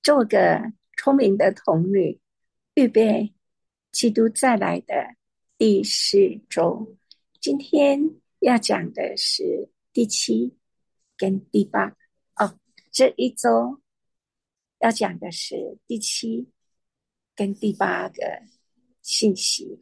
做个聪明的童女，预备基督再来的第4周。今天要讲的是第7跟第8。这一周要讲的是第7跟第8个信息。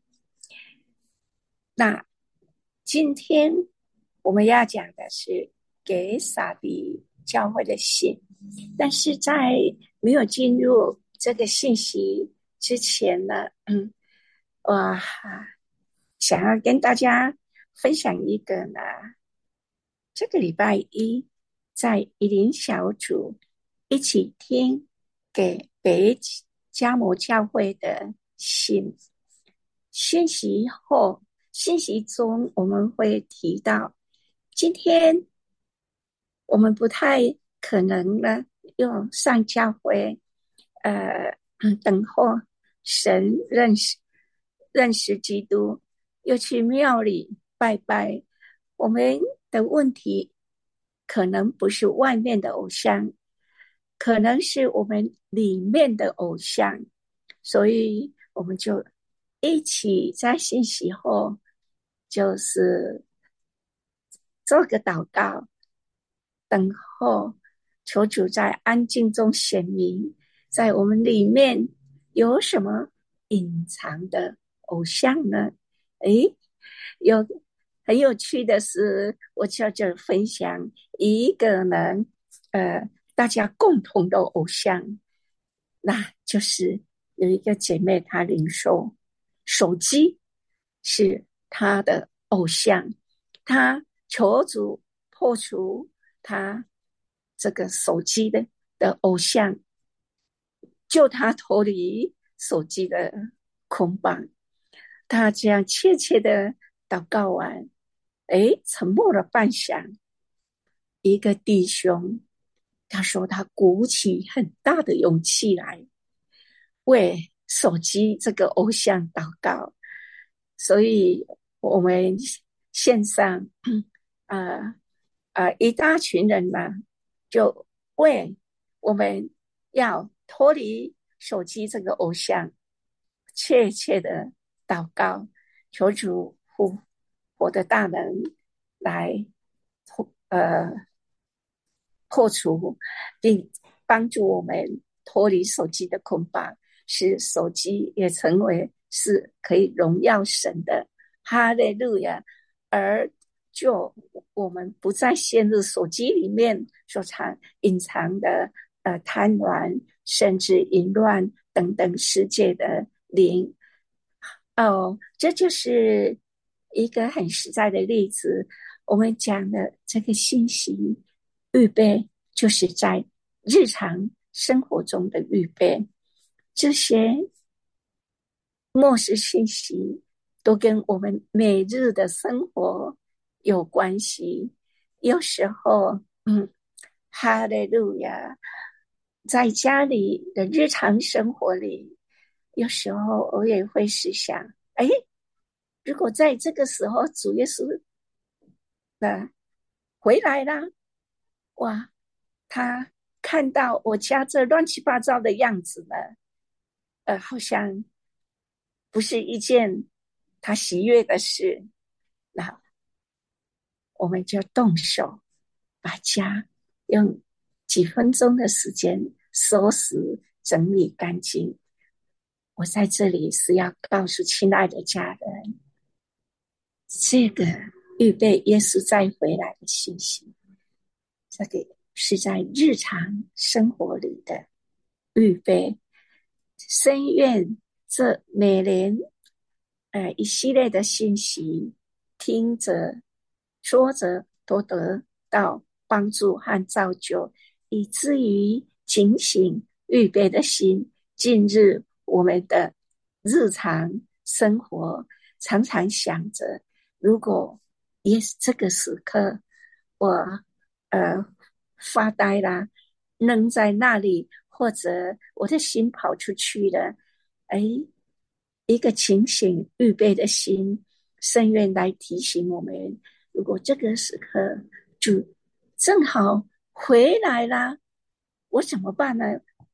那今天我们要讲的是给撒狄教会的信，但是在没有进入这个信息之前呢，我想要跟大家分享一个呢，这个礼拜一在以琳小组一起听给北加摩教会的信息后，信息中我们会提到，今天我们不太可能呢用上教会等候神认识基督，又去庙里拜拜。我们的问题可能不是外面的偶像，可能是我们里面的偶像，所以我们就一起在信息后就是做个祷告，等候求主在安静中显明，在我们里面有什么隐藏的偶像呢？有很有趣的是，我就分享一个呢，大家共同的偶像，那就是有一个姐妹她领受手机是她的偶像，她求主破除她这个手机的偶像，救她脱离手机的捆绑。她这样切切的祷告完，沉默了半晌，一个弟兄他说他鼓起很大的勇气来为手机这个偶像祷告，所以我们线上一大群人呢，就为我们要脱离手机这个偶像切切的祷告，求主复活的大能来破除并帮助我们脱离手机的捆绑，使手机也成为是可以荣耀神的。哈利路亚！而就我们不再陷入手机里面所隐藏的贪婪，甚至淫乱等等世界的灵。这就是一个很实在的例子。我们讲的这个信息预备，就是在日常生活中的预备。这些末世信息都跟我们每日的生活有关系。有时候，哈利路亚，在家里的日常生活里，有时候我也会思想，如果在这个时候主耶稣回来啦，哇，他看到我家这乱七八糟的样子呢，好像不是一件他喜悦的事。那我们就动手把家用几分钟的时间收拾整理干净。我在这里是要告诉亲爱的家人，这个预备耶稣再回来的信息，这个是在日常生活里的预备。深愿这每年一系列的信息听着说着都得到帮助和造就，以至于警醒预备的心进入我们的日常生活，常常想着，如果也是这个时刻我发呆啦，扔在那里，或者我的心跑出去了，一个警醒预备的心，深愿来提醒我们，如果这个时刻主正好回来啦，我怎么办呢？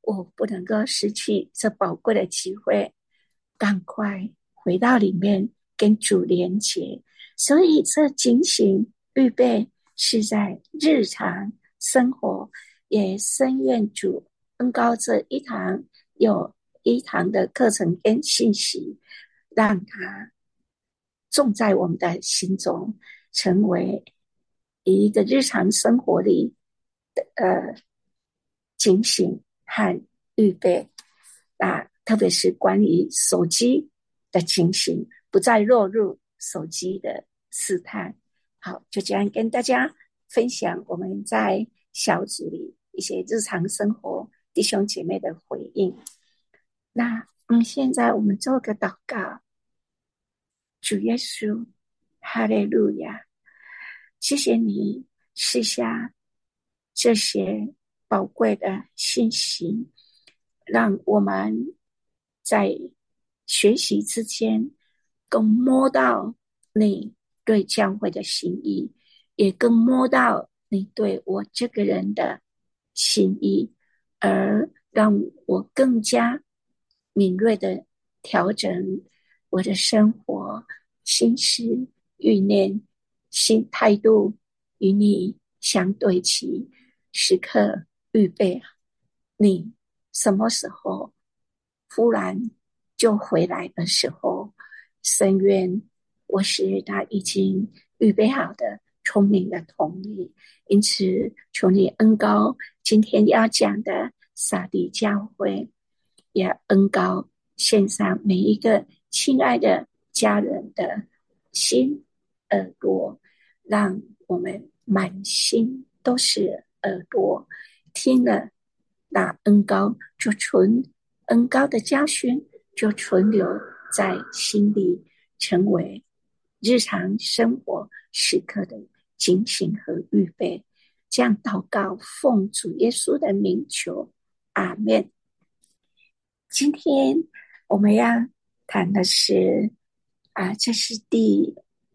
我不能够失去这宝贵的机会，赶快回到里面跟主连结。所以这警醒预备是在日常生活，也深愿主恩膏这一堂有一堂的课程跟信息，让它种在我们的心中，成为一个日常生活里的警醒和预备。特别是关于手机的警醒，不再落入手机的试探。好，就这样跟大家分享我们在小组里一些日常生活弟兄姐妹的回应。现在我们做个祷告。主耶稣，哈利路亚，谢谢你赐下这些宝贵的信息，让我们在学习之间更摸到你对教会的心意，也更摸到你对我这个人的心意，而让我更加敏锐的调整我的生活、心思、欲念、心态度与你相对齐，时刻预备你什么时候忽然就回来的时候，深愿我是他已经预备好的聪明的同理。因此求你恩膏今天要讲的撒狄教会，也恩膏献上每一个亲爱的家人的心耳朵，让我们满心都是耳朵，听了那恩膏就恩膏的教训就存留在心里，成为日常生活时刻的警醒和预备。这样祷告，奉主耶稣的名求，阿们。今天我们要谈的是这是第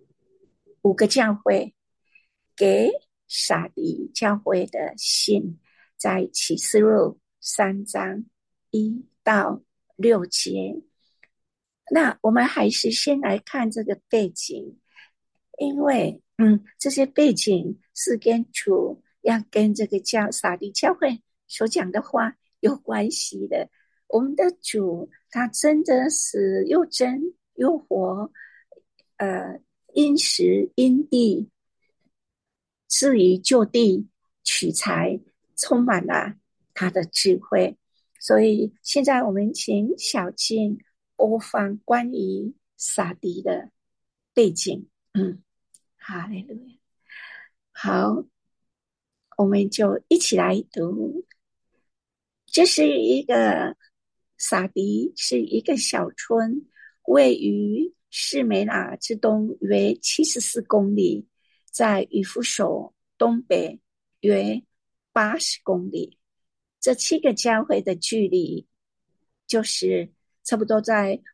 5个教会给撒狄教会的信，在启示录3章1到6节。那我们还是先来看这个背景，因为这些背景是跟主要跟这个撒狄教会所讲的话有关系的。我们的主他真的是又真又活，因时因地至于就地取材，充满了他的智慧。所以现在我们请小静播放关于撒狄的背景。哈利路亚。好，我们就一起来读。这是一个撒狄是一个小村，位于士美拿之东约74公里，在以弗所东北约80公里。这7个教会的距离就是差不多在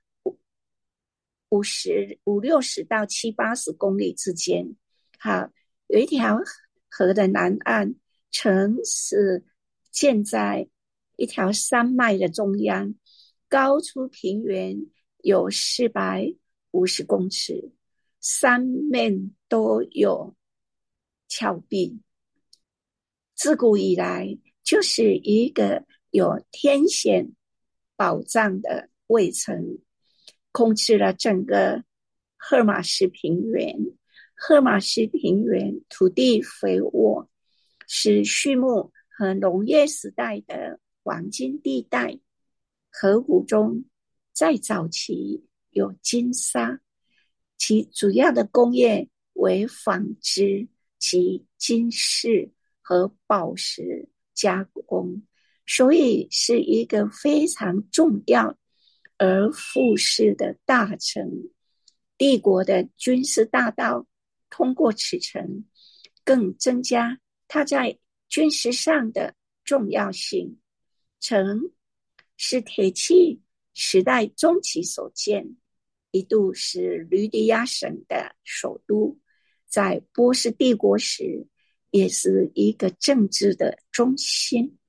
50-60到70-80公里之间。好，有一条河的南岸，城是建在一条山脉的中央，高出平原有450公尺，三面都有峭壁。自古以来就是一个有天险保障的卫城，控制了整个赫马斯平原。赫马斯平原土地肥沃，是畜牧和农业时代的黄金地带。河谷中在早期有金沙，其主要的工业为纺织及金饰和宝石加工，所以是一个非常重要而富庶的大城。帝国的军事大道通过此城，更增加它在军事上的重要性。城是铁器时代中期所建，一度是吕底亚省的首都，在波斯帝国时也是一个政治的中心。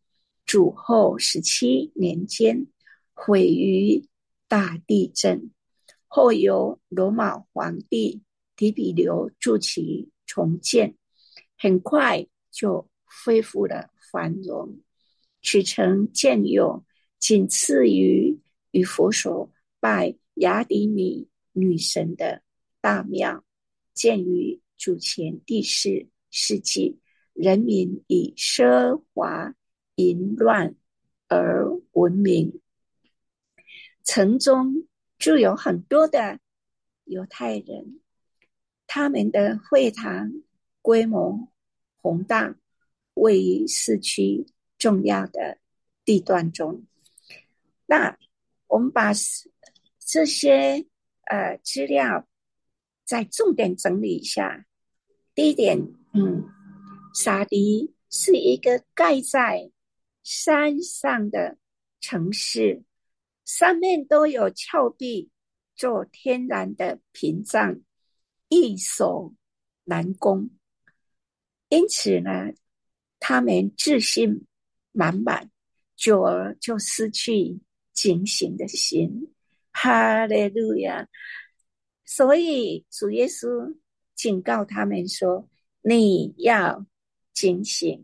主后17年间毁于大地震，后由罗马皇帝提比留筑起重建，很快就恢复了繁荣。此城建有仅次于与佛所拜雅典米女神的大庙，建于主前第4世纪，人民以奢华淫乱而闻名。城中住有很多的犹太人，他们的会堂规模宏大，位于市区重要的地段中。那我们把这些资料再重点整理一下。第一点，撒迪是一个盖在山上的城市，上面都有峭壁做天然的屏障，易守难攻。因此呢，他们自信满满，久而就失去警醒的心。哈利路亚！所以主耶稣警告他们说，你要警醒。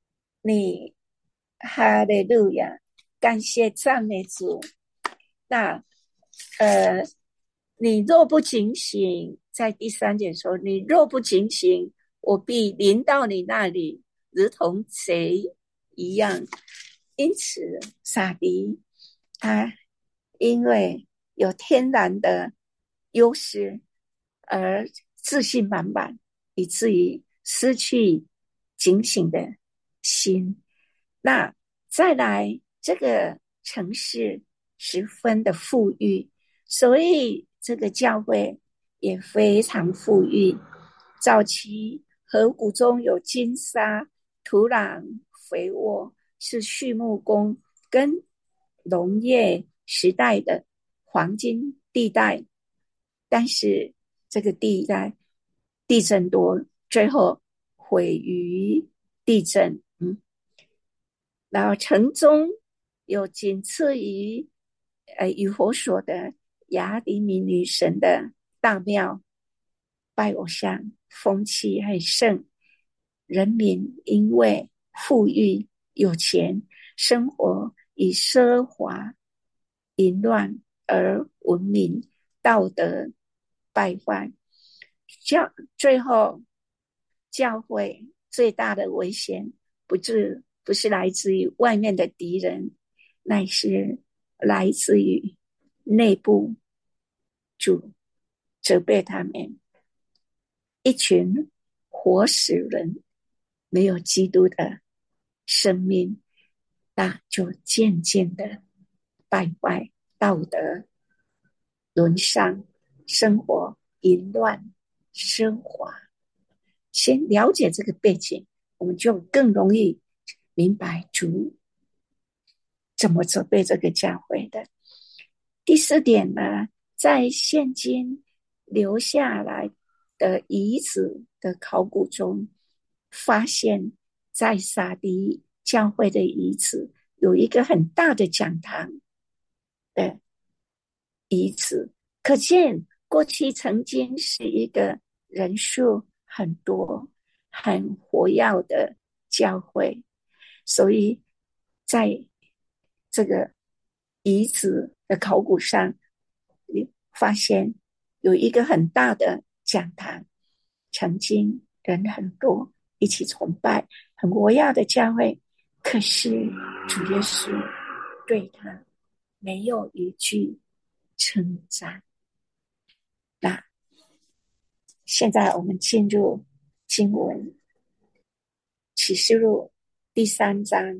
哈利路亚！感谢赞美主。那你若不警醒，在第3节说，你若不警醒，我必临到你那里，如同贼一样。因此撒迪他因为有天然的优势而自信满满，以至于失去警醒的心。那再来，这个城市十分的富裕，所以这个教会也非常富裕。早期河谷中有金沙，土壤肥沃，是畜牧工跟农业时代的黄金地带。但是这个地带地震多，最后毁于地震。然后城中有仅次于以佛所的雅典米女神的大庙，拜偶像风气很盛，人民因为富裕有钱，生活以奢华淫乱而闻名，道德败坏。最后教会最大的危险不是来自于外面的敌人，乃是来自于内部主责备他们。一群活死人，没有基督的生命，那就渐渐的败坏道德，沦丧，生活淫乱奢华。先了解这个背景，我们就更容易明白主怎么责备这个教会的。第4点呢，在现今留下来的遗址的考古中，发现在撒迪教会的遗址有一个很大的讲堂的遗址，可见过去曾经是一个人数很多很活跃的教会。所以在这个遗址的考古上发现有一个很大的讲堂，曾经人很多一起崇拜，很活跃的教会。可是主耶稣对他没有一句称赞。那现在我们进入经文，启示录第3章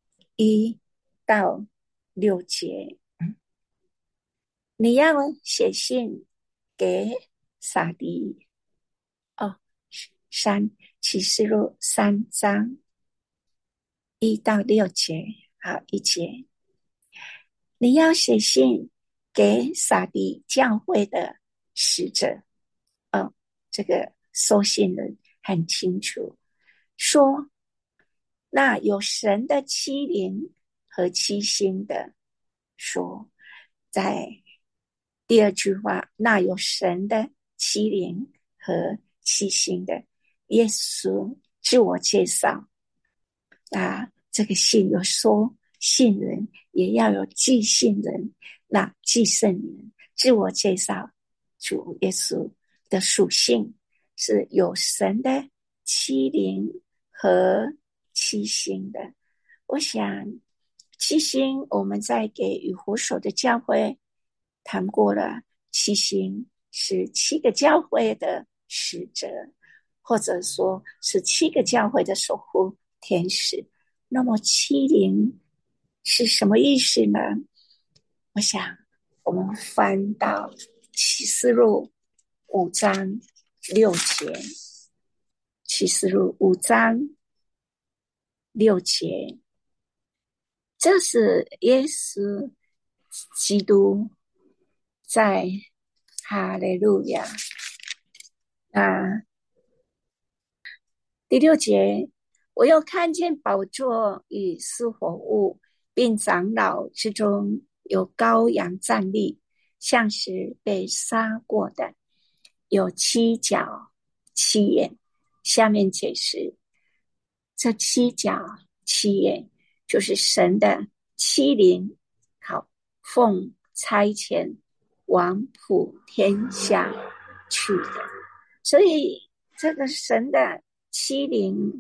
1到6节。你要写信给撒迪启示录3章1到6节。好，1节，你要写信给撒迪教会的使者。这个收信人很清楚，说那有神的欺凌和欺心的说，在第二句话，那有神的欺凌和欺心的，耶稣自我介绍啊，这个信有说信人，也要有记信人，那记圣人自我介绍主耶稣的属性是有神的欺凌和欺心的。我想七星我们在给予胡所的教会谈过了，七星是七个教会的使者，或者说是七个教会的守护天使。那么七灵是什么意思呢？我想我们翻到启示录5章6节，启示录5章6节，这是耶稣基督在哈利路亚啊，第6节，我又看见宝座与四活物，并长老之中有羔羊站立，像是被杀过的，有七角七眼。下面解释，这七角七眼就是神的七灵，好，奉差遣往普天下去的。所以这个神的七灵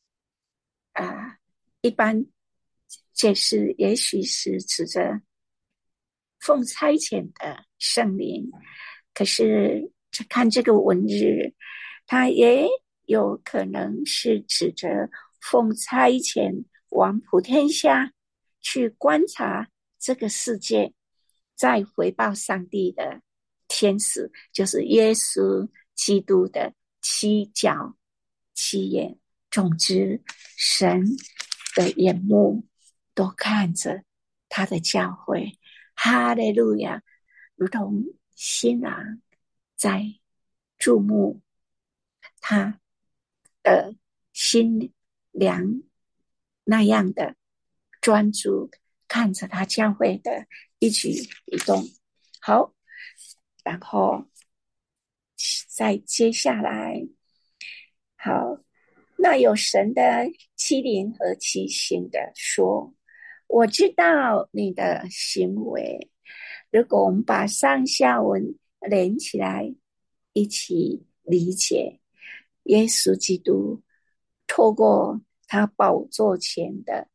一般解释也许是指着奉差遣的圣灵，可是看这个文字，它也有可能是指着奉差遣往普天下去观察这个世界，再回报上帝的天使，就是耶稣基督的七角七眼。总之，神的眼目都看着他的教会，哈利路亚，如同新郎在注目他的新娘那样的专注看着他教会的一举一动。好，然后再接下来，好，那有神的欺凌和欺行的说，我知道你的行为。如果我们把上下文连起来一起理解，耶稣基督透过他宝座前的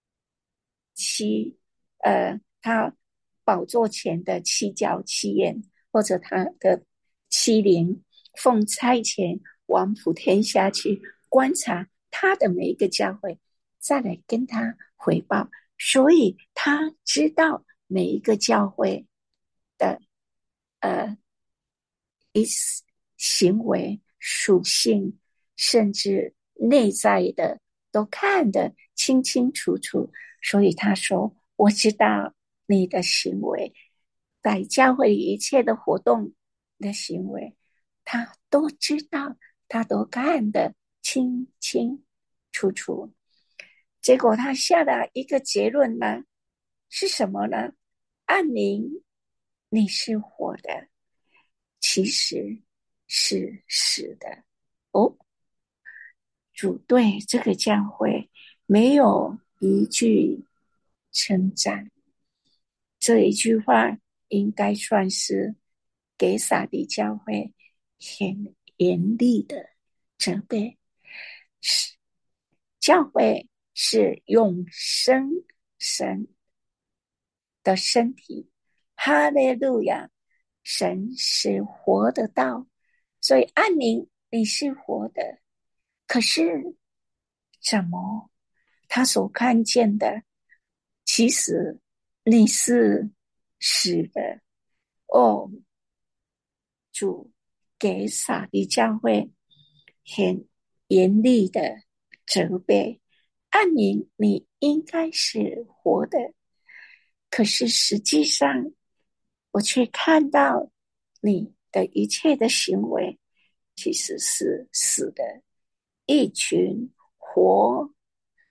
他宝座前的七角七眼，或者他的七灵，奉差遣往普天下去观察他的每一个教会，再来跟他回报，所以他知道每一个教会的行为属性，甚至内在的都看得清清楚楚。所以他说，我知道你的行为，在教会一切的活动的行为，他都知道，他都看得清清楚楚。结果他下了一个结论呢，是什么呢？按名你是活的，其实是死的。哦，主对这个教会没有一句称赞，这一句话应该算是给撒狄教会很严厉的责备。教会是永生神的身体，哈利路亚，神是活的道，所以按名你是活的，可是怎么他所看见的其实你是死的。哦，主给撒狄教会很严厉的责备，按名你应该是活的，可是实际上我却看到你的一切的行为其实是死的。一群活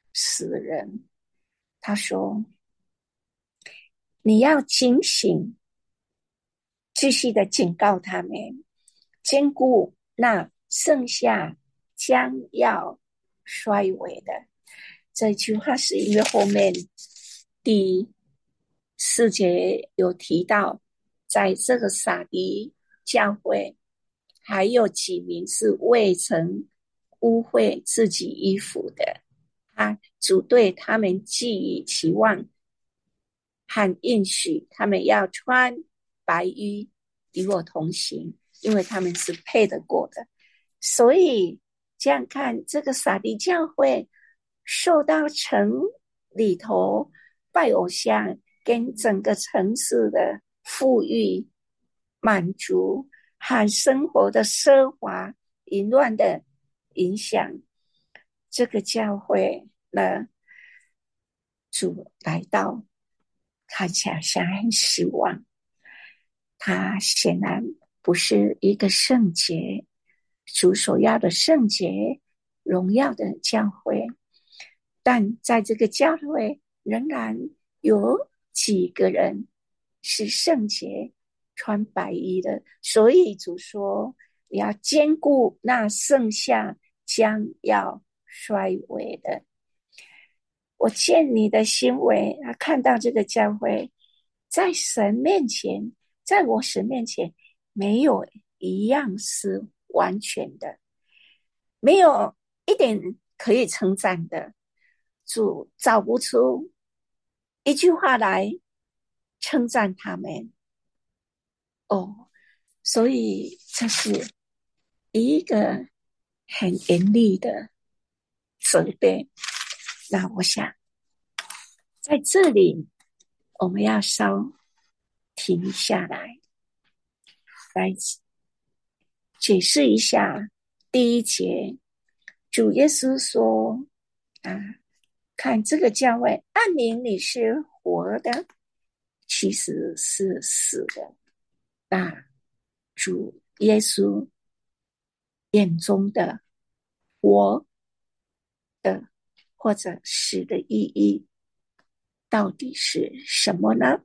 死人。他说你要警醒，继续的警告他们，兼顾那剩下将要衰微的。这句话是因为后面第4节有提到，在这个撒狄教会还有几名是未曾污秽自己衣服的，他主对他们寄予期望和应许，他们要穿白衣与我同行，因为他们是配得过的。所以这样看，这个撒狄教会受到城里头拜偶像跟整个城市的富裕满足和生活的奢华淫乱的影响，这个教会呢，主来到，看起来像很失望。他显然不是一个圣洁，主所要的圣洁荣耀的教会。但在这个教会仍然有几个人是圣洁穿白衣的，所以主说你要兼顾那剩下将要衰微的。我见你的行为，看到这个教会在神面前，在我神面前没有一样是完全的，没有一点可以称赞的，主找不出一句话来称赞他们。哦，所以这是一个很严厉的责备。那我想在这里我们要稍停下来，来解释一下第1节。主耶稣说看这个教会按名你是活的，其实是死的。那主耶稣眼中的活的或者死的意义到底是什么呢？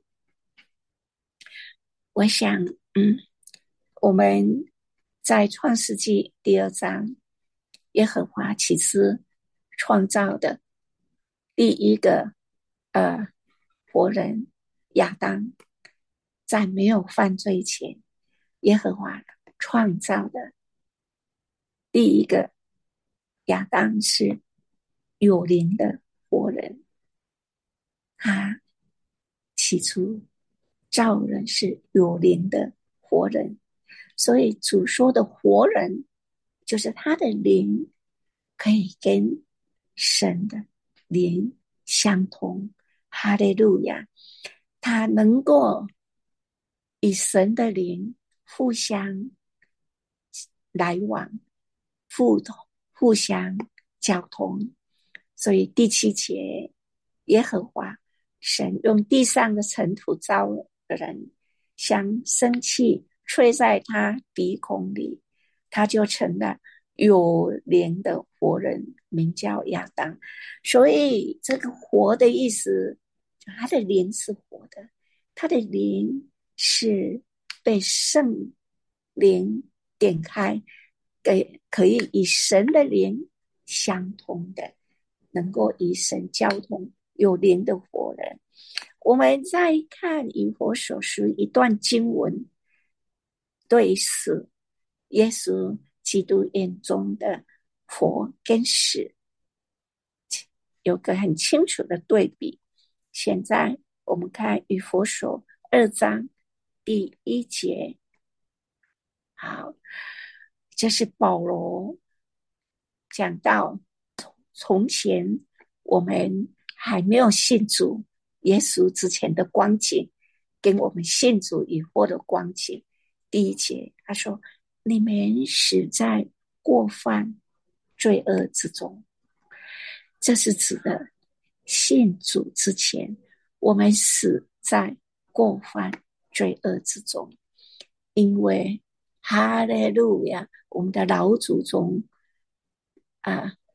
我想我们在创世纪第2章，耶和华起初创造的第一个活人亚当，在没有犯罪前，耶和华创造的第一个亚当是有灵的活人。他起初造人是有灵的活人，所以主说的活人就是他的灵可以跟神的灵相通。哈利路亚！他能够与神的灵互相来往，互相交通。所以第7节，耶和华神用地上的尘土造人，将生气吹在他鼻孔里，他就成了有灵的活人，名叫亚当。所以这个活的意思，他的灵是活的，他的灵是被圣灵点开，可以与神的灵相通的，能够与神交通，有灵的活人。我们再看以弗所书一段经文，对死耶稣基督眼中的活跟死有个很清楚的对比。现在我们看以弗所2章第1节，好，这是保罗讲到从前我们还没有信主耶稣之前的光景，跟我们信主以后的光景。第1节他说，你们死在过犯罪恶之中。这是指的信主之前，我们死在过犯罪恶之中。因为哈利路亚，我们的老祖宗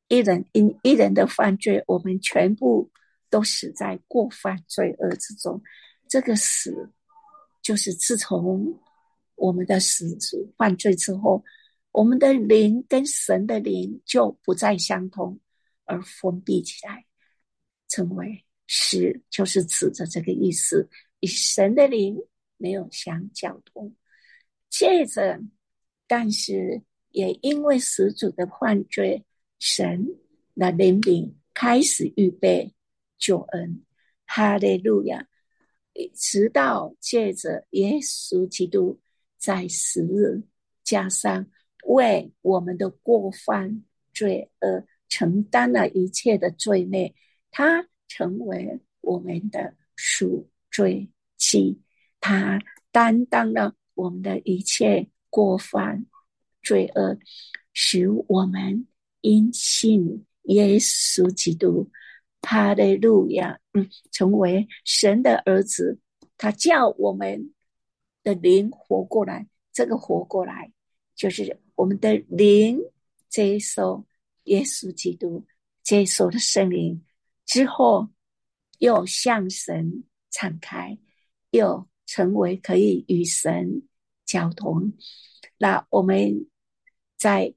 因一人的犯罪，我们全部都死在过犯罪恶之中。这个死，就是自从我们的始祖犯罪之后，我们的灵跟神的灵就不再相通，而封闭起来，成为死，就是指着这个意思，与神的灵没有相交通。接着，但是也因为始祖的犯罪，神的怜悯开始预备救恩，哈利路亚！直到借着耶稣基督在十字架上为我们的过犯罪恶承担了一切的罪孽，他成为我们的赎罪祭，他担当了我们的一切过犯罪恶，使我们因信耶稣基督，哈利路亚，成为神的儿子。他叫我们的灵活过来，这个活过来就是我们的灵接受耶稣基督，接受了圣灵之后，又向神敞开，又成为可以与神交通。那我们在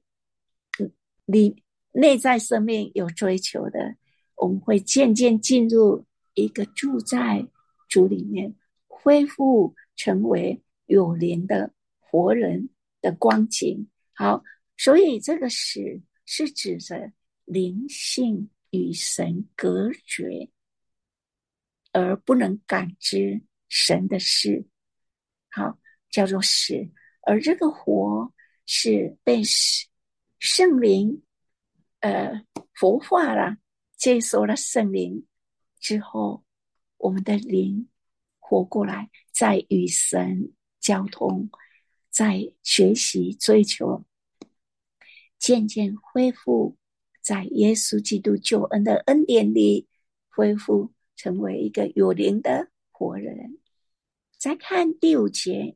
内在生命有追求的，我们会渐渐进入一个住在主里面，恢复成为有灵的活人的光景。好，所以这个死是指着灵性与神隔绝，而不能感知神的事，好，叫做死。而这个活是被圣灵活化了，接受了圣灵之后，我们的灵活过来，在与神交通，在学习追求，渐渐恢复在耶稣基督救恩的恩典里，恢复成为一个有灵的活人。再看第五节，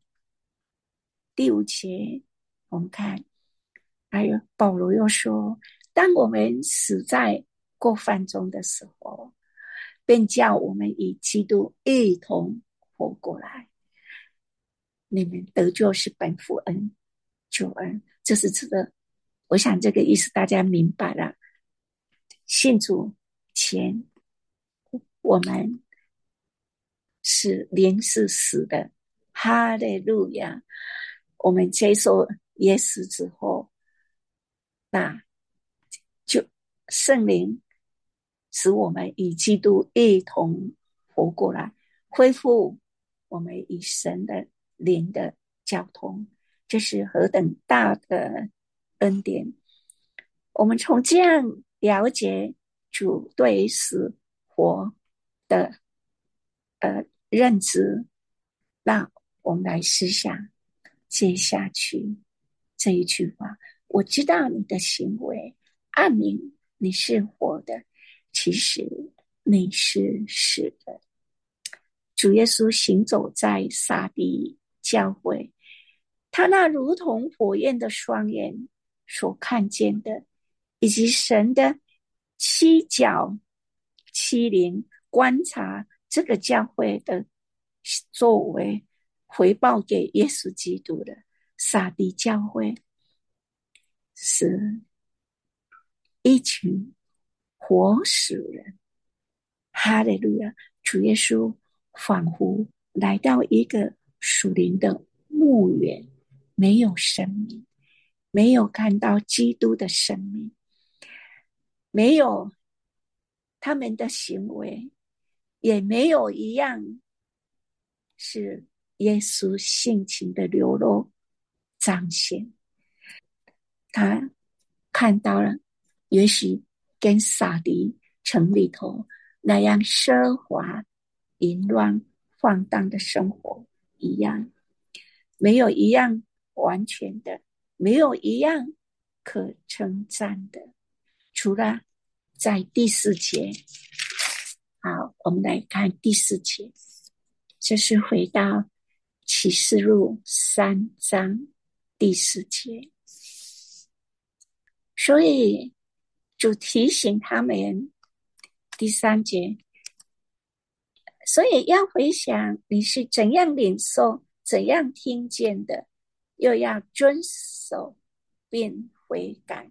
我们看，还有保罗又说，当我们死在过犯中的时候，便叫我们与基督一同活过来。你们得救是本乎恩，救恩，这是指的，我想这个意思大家明白了。信主前，我们是灵是死的，哈利路亚！我们接受耶稣之后，那就圣灵使我们与基督一同活过来，恢复我们与神的灵的交通，这是何等大的恩典！我们从这样了解主对死活的认知，那我们来思想接下去这一句话：我知道你的行为，暗明你是活的，其实你是死的。主耶稣行走在撒狄教会，他那如同火焰的双眼所看见的，以及神的七角七灵观察这个教会的作为，回报给耶稣基督的撒狄教会是一群活死人。哈利路亚！主耶稣仿佛来到一个属灵的墓园，没有生命，没有看到基督的生命，没有他们的行为，也没有一样是耶稣性情的流露彰显。他看到了，也许跟撒狄城里头那样奢华、淫乱、放荡的生活一样，没有一样完全的，没有一样可称赞的，除了在第四节。好，我们来看第四节，这是回到启示录3章第4节。所以主提醒他们，第3节，所以要回想你是怎样领受，怎样听见的，又要遵守并悔改。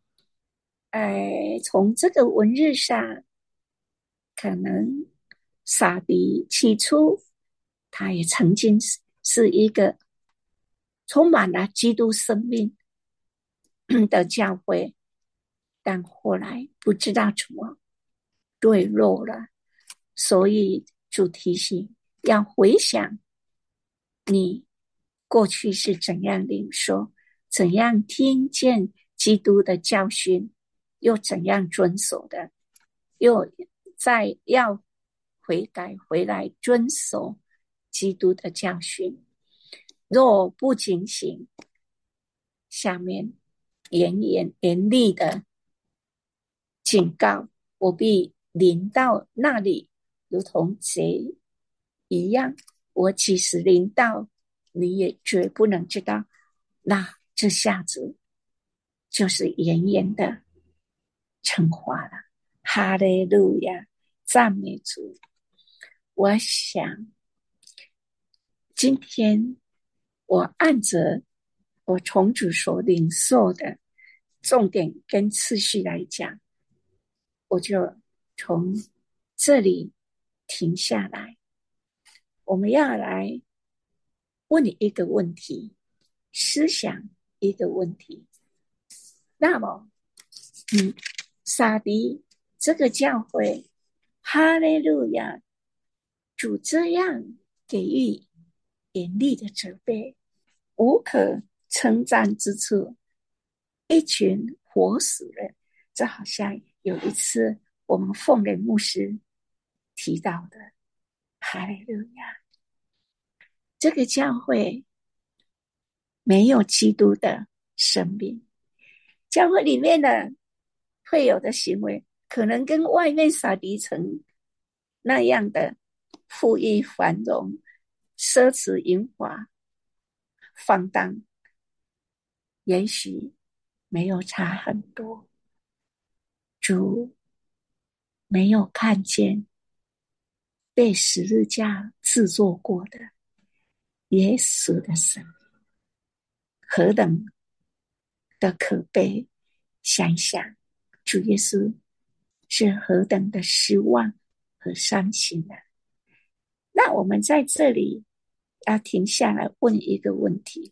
从这个文字上，可能撒狄起初他也曾经是一个充满了基督生命的教会，但后来不知道怎么堕落了，所以主提醒要回想你过去是怎样领受，怎样听见基督的教训，又怎样遵守的，又再要悔改回来遵守基督的教训。若不警醒，下面严厉的警告，我必临到那里，如同贼一样。我即使临到，你也绝不能知道。那这下子就是严严的惩罚了。哈利路亚，赞美主。我想今天我按着我从主所领受的重点跟次序来讲，我就从这里停下来。我们要来问你一个问题，思想一个问题。那么撒狄这个教会，哈利路亚，主这样给予严厉的责备，无可称赞之处，一群活死人。这好像有一次我们凤莲牧师提到的，哈利路亚，这个教会没有基督的生命，教会里面的会有的行为可能跟外面撒狄城那样的富裕繁荣、奢侈淫华、放荡，也许没有差很多。主没有看见被十字架制作过的耶稣的生命，何等的可悲！想想主耶稣是何等的失望和伤心啊！那我们在这里要停下来问一个问题，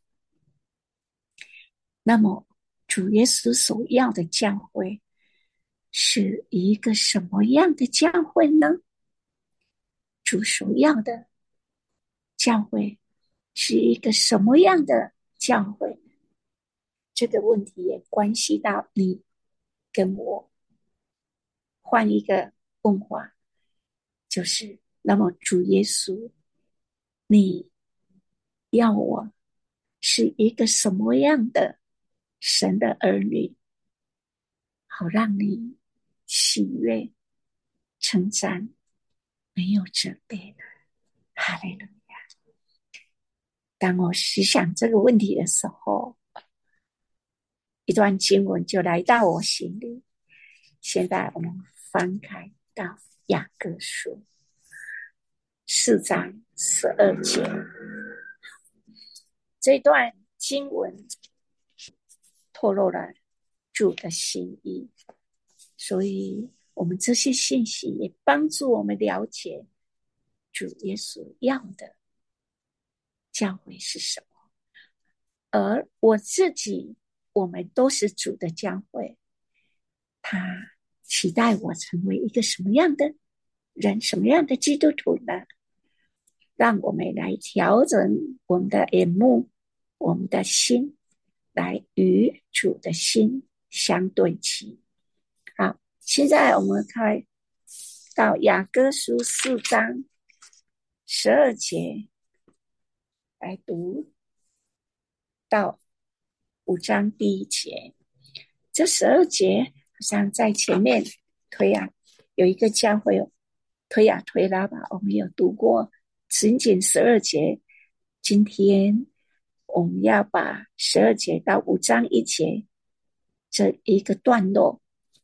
那么主耶稣所要的教会是一个什么样的教会呢？主所要的教会是一个什么样的教会？这个问题也关系到你跟我。换一个问法，就是那么主耶稣，你要我是一个什么样的神的儿女，好让你喜悦、称赞，没有责备的。哈利路亚！当我思想这个问题的时候，一段经文就来到我心里。现在我们翻开到雅各书4章12节，这段经文透露了主的心意，所以我们这些信息也帮助我们了解主耶稣要的教会是什么。而我自己，我们都是主的教会，他期待我成为一个什么样的人，什么样的基督徒呢？让我们来调整我们的眼目，我们的心，来与主的心相对齐。好，现在我们看到雅各书4章12节，来读到5章第1节。这12节好像在前面推啊，有一个教会推啊推拉吧，我们有读过仅仅12节。今天我们要把12节到5章1节这一个段落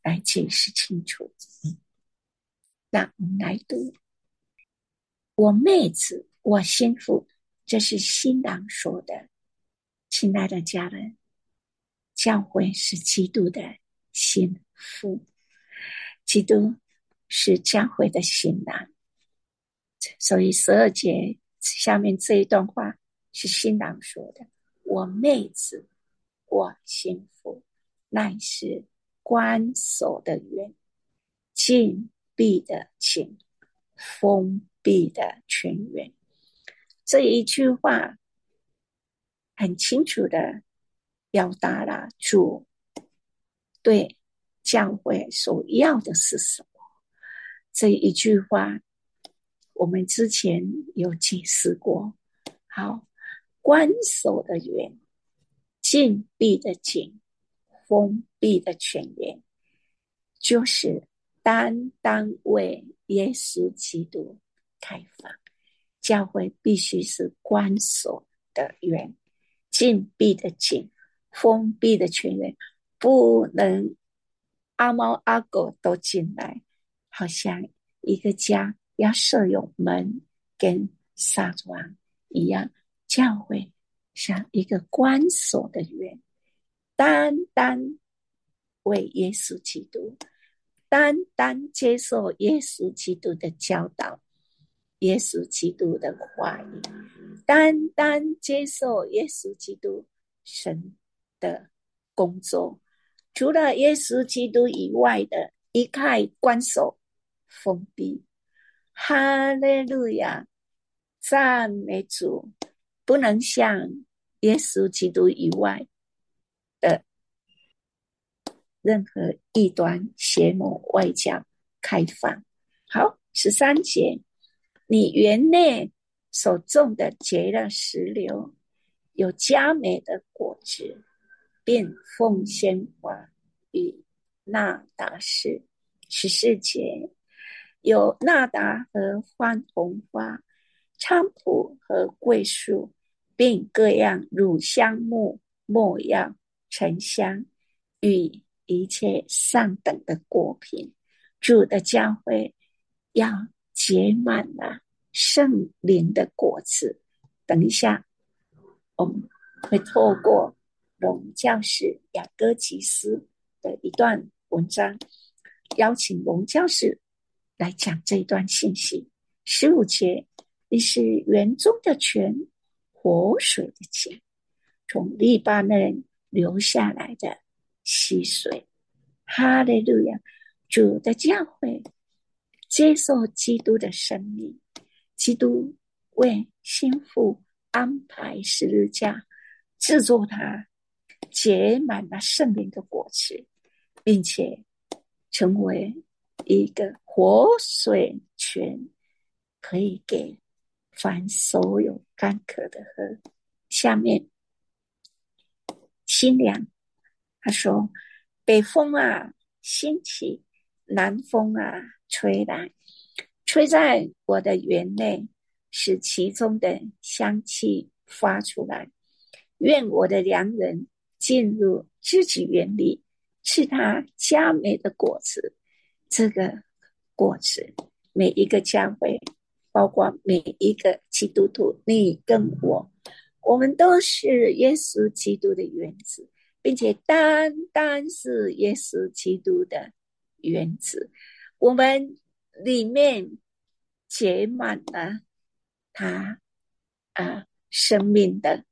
来解释清楚。那我们来读：我妹子，我心腹，这是新郎说的。亲爱的家人，教会是基督的心腹，基督是教会的新郎。所以12节下面这一段话是新郎说的：我妹子，我心腹，乃是关锁的园，禁闭的禁，封闭的泉源。这一句话很清楚的表达了主对教会所要的是什么。这一句话我们之前有解释过。好，关锁的园，禁闭的禁，封闭的泉源，就是单为耶稣基督开放。教会必须是关锁的园，禁闭的禁，封闭的泉源，不能阿猫阿狗都进来，好像一个家要设有门跟纱窗一样。教会像一个关锁的园，单为耶稣基督，单接受耶稣基督的教导，耶稣基督的话语，单接受耶稣基督神的工作。除了耶稣基督以外的一概关锁封闭。哈利路亚，赞美主！不能像耶稣基督以外的任何异端邪魔外教开放。好，13节，你园内所种的结了石榴，有佳美的果子，便奉献花与纳达氏。14节，有纳达和番红花、菖蒲和桂树，并各样乳香木、没药、沉香与一切上等的果品。主的教会要结满了圣灵的果子。等一下我们会透过龙教士雅各吉斯的一段文章，邀请龙教士来讲这一段信息。15节，你是园中的泉，活水的井，从黎巴嫩流下来的溪水。哈利路亚！主的教会接受基督的生命，基督为心腹安排十字架，制作它结满了圣灵的果子，并且成为一个活水泉，可以给凡所有干渴的喝。下面新娘他说：北风啊兴起，南风啊吹来，吹在我的园内，使其中的香气发出来。愿我的良人进入自己园里，吃他佳美的果子。这个果子，每一个教会，包括每一个基督徒，你跟我们都是耶稣基督的园子，并且单是耶稣基督的园子。我们里面结满了他生命的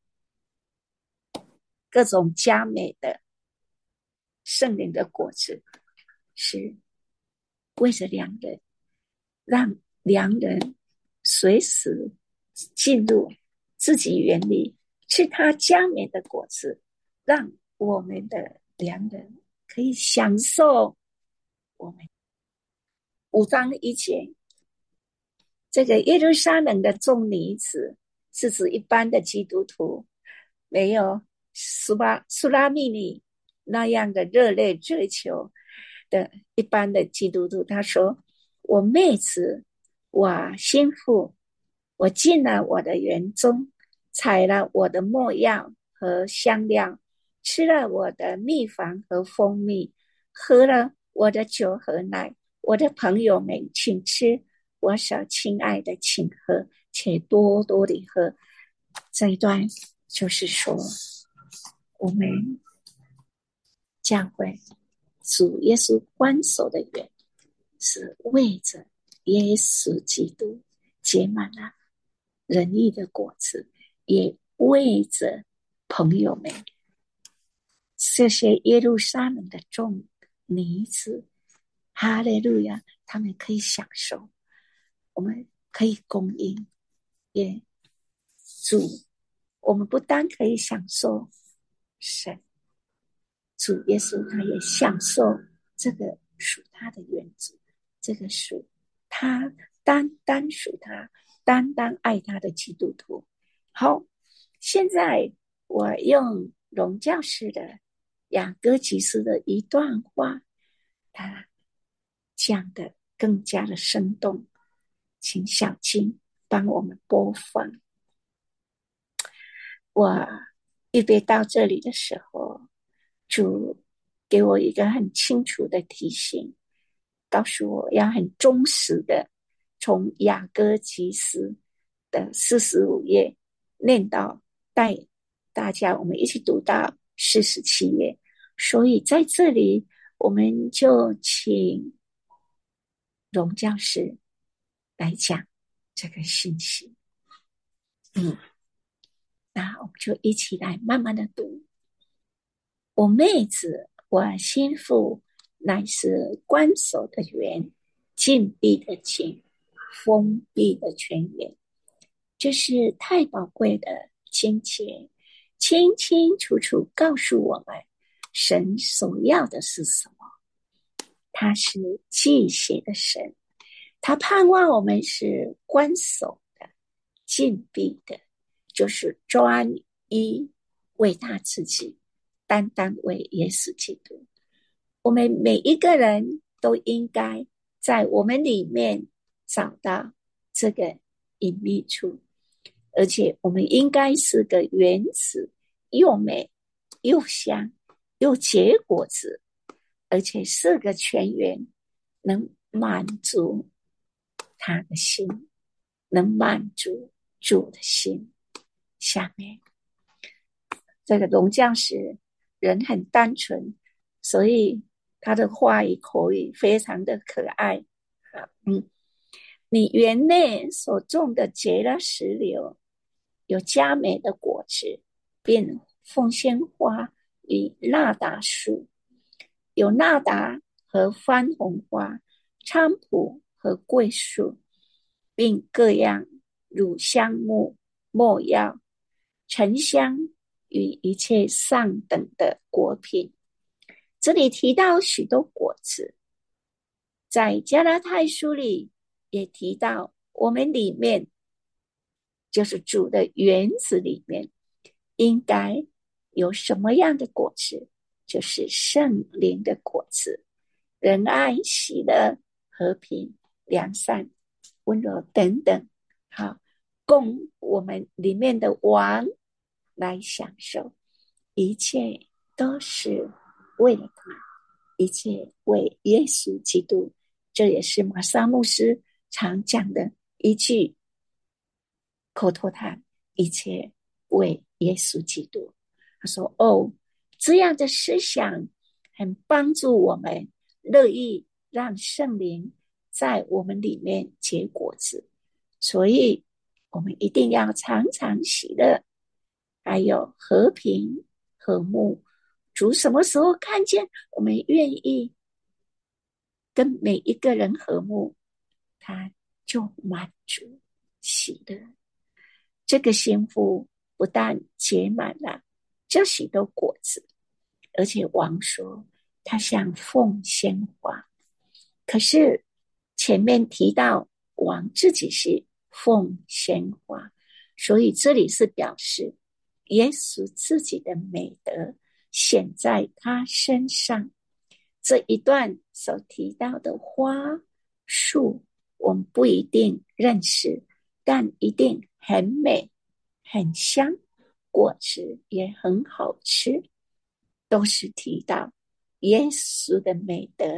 各种佳美的圣灵的果子，是为着良人，让良人随时进入自己园里，吃他佳美的果子，让我们的良人可以享受我们。5章1节，这个耶路撒冷的众女子是指一般的基督徒，没有苏拉密尼那样的热烈追求的一般的基督徒。他说：我妹子，我心腹，我进了我的园中，采了我的没药和香料，吃了我的蜜房和蜂蜜，喝了我的酒和奶，我的朋友们，请吃，我所亲爱的，请喝，且多多地喝。这一段就是说，我们教会主耶稣关守的园，是为着耶稣基督结满了仁义的果子，也为着朋友们，这些耶路撒冷的众女子，哈利路亚，他们可以享受，我们可以供应，也主，我们不单可以享受神，主耶稣他也享受这个属他的园子，这个属他单属他单爱他的基督徒。好，现在我用荣教士的雅各吉斯的一段话，他讲的更加的生动，请小金帮我们播放。我预备到这里的时候，主给我一个很清楚的提醒，告诉我要很忠实的从雅各吉斯的45页念到带大家我们一起读到47页。所以在这里我们就请荣教师来讲这个信息。那我们就一起来慢慢的读。我妹子，我心腹，乃是关守的园，禁闭的禁，封闭的泉源。这是太宝贵的金钱，清清楚楚告诉我们，神所要的是什么。他是忌邪的神，他盼望我们是关守的、禁闭的，就是专一为他自己，单为耶稣基督。我们每一个人都应该在我们里面找到这个隐秘处，而且我们应该是个园子，又美又香又结果子，而且是个泉源，能满足他的心，能满足主的心。下面这个龙将士人很单纯，所以他的话语口语非常的可爱。你园内所种的结了石榴，有佳美的果子，并凤仙花与纳达树，有纳达和番红花、菖蒲和桂树，并各样乳香木、没药、沉香与一切上等的果品。这里提到许多果子，在加拉太书里也提到，我们里面就是主的园子里面应该有什么样的果子，就是圣灵的果子，仁爱、喜乐、和平、良善、温柔等等，好，供我们里面的王来享受。一切都是为了他，一切为耶稣基督。这也是马萨牧师常讲的一句口头禅，一切为耶稣基督。他说这样的思想很帮助我们乐意让圣灵在我们里面结果子，所以我们一定要常常喜乐，还有和平和睦。主什么时候看见我们愿意跟每一个人和睦，他就满足喜乐。这个幸福不但结满了这许多果子，而且王说他像凤仙花。可是前面提到王自己是凤仙花，所以这里是表示耶稣自己的美德显在他身上。这一段所提到的花树我们不一定认识，但一定很美很香，果子也很好吃，都是提到耶稣的美德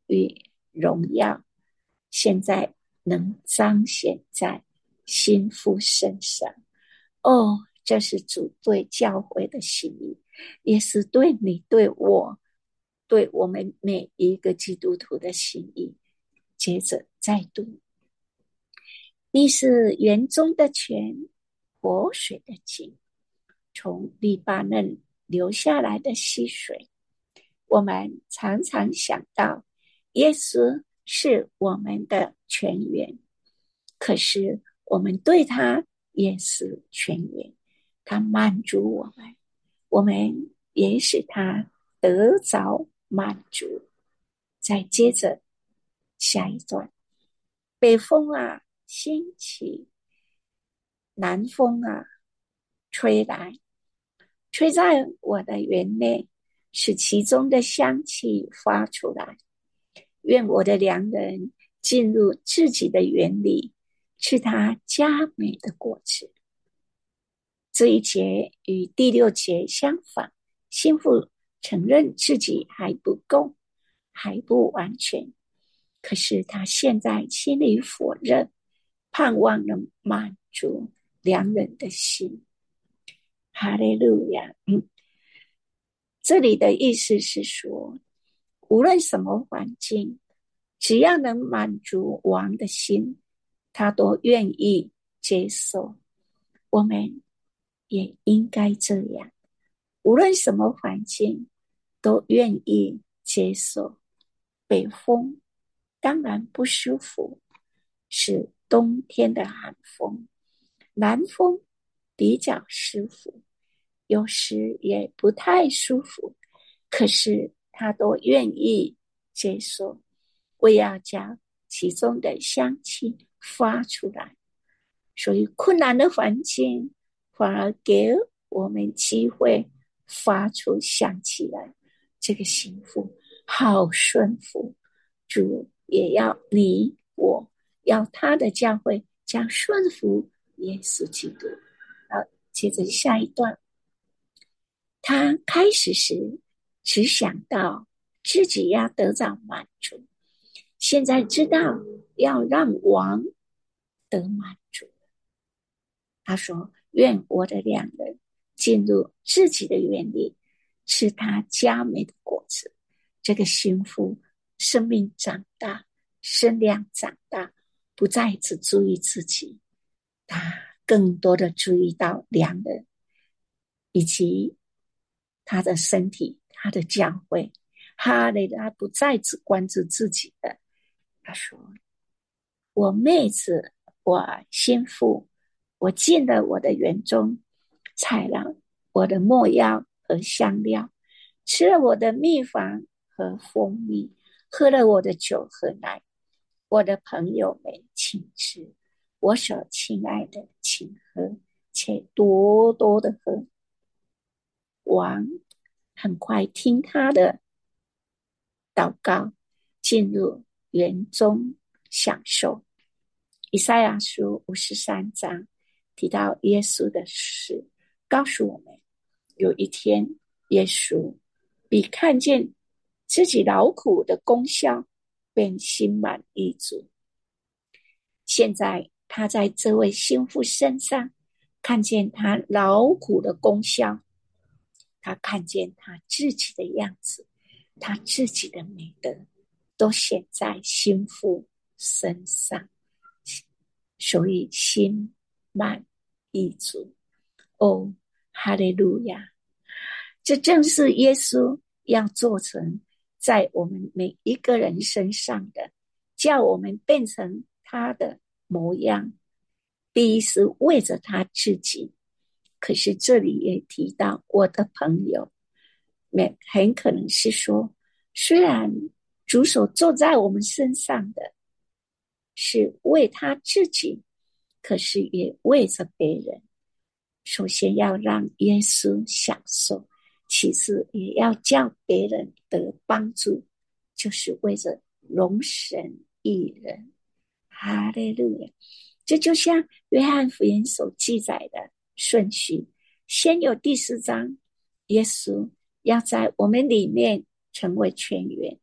与荣耀，现在能彰显在新妇身上。哦，这是主对教会的心意，也是对你对我对我们每一个基督徒的心意。接着再读，你是园中的泉，活水的井，从黎巴嫩流下来的溪水。我们常常想到耶稣是我们的泉源，可是我们对他也是泉源，他满足我们，我们也使他得着满足。再接着下一段，北风啊兴起，南风啊吹来，吹在我的园内，使其中的香气发出来。愿我的良人进入自己的园里，吃他佳美的果子。这一节与第6节相反，新妇承认自己还不够，还不完全，可是他现在心里否认，盼望能满足良人的心。哈利路亚。这里的意思是说，无论什么环境，只要能满足王的心，他都愿意接受。我们也应该这样，无论什么环境，都愿意接受。北风当然不舒服，是冬天的寒风，南风比较舒服，有时也不太舒服，可是他都愿意接受，为要将其中的香气发出来。所以困难的环境反而给我们机会发出香气来，这个幸福好顺服。主也要你我要他的教会将顺服耶稣基督。好，接着下一段，他开始时只想到自己要得到满足，现在知道要让王得满足。他说，愿我的良人进入自己的园里，吃他佳美的果子。这个幸福生命长大，身量长大，不再只注意自己，他更多的注意到良人以及他的身体，他的教会。他不再只关注自己的。他说，我妹子，我心腹，我进了我的园中，采了我的没药和香料，吃了我的蜜房和蜂蜜，喝了我的酒和奶。我的朋友们，请吃，我所亲爱的，请喝，且多多的喝。王很快听他的祷告，进入园中享受。以赛亚书53章提到耶稣的事，告诉我们，有一天耶稣比看见自己劳苦的功效便心满意足。现在他在这位心腹身上看见他劳苦的功效，他看见他自己的样子，他自己的美德都显在心腹身上，所以心满意足。哦，哈利路亚！这正是耶稣要做成在我们每一个人身上的，叫我们变成他的模样。第一是为着他自己，可是这里也提到我的朋友，很可能是说，虽然主所做在我们身上的是为他自己，可是也为着别人。首先要让耶稣享受，其次也要叫别人得帮助，就是为着荣神益人。哈利路亚！这就像约翰福音所记载的顺序，先有第4章，耶稣要在我们里面成为泉源，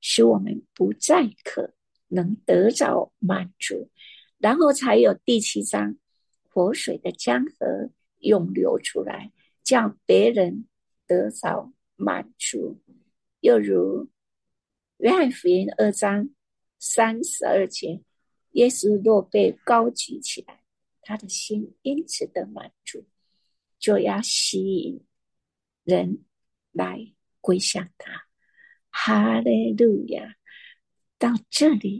使我们不再可能得着满足。然后才有第七章，活水的江河涌流出来，叫别人得着满足。又如约翰福音2章32节，耶稣若被高举起来，他的心因此得满足，就要吸引人来归向他。哈利路亚！到这里，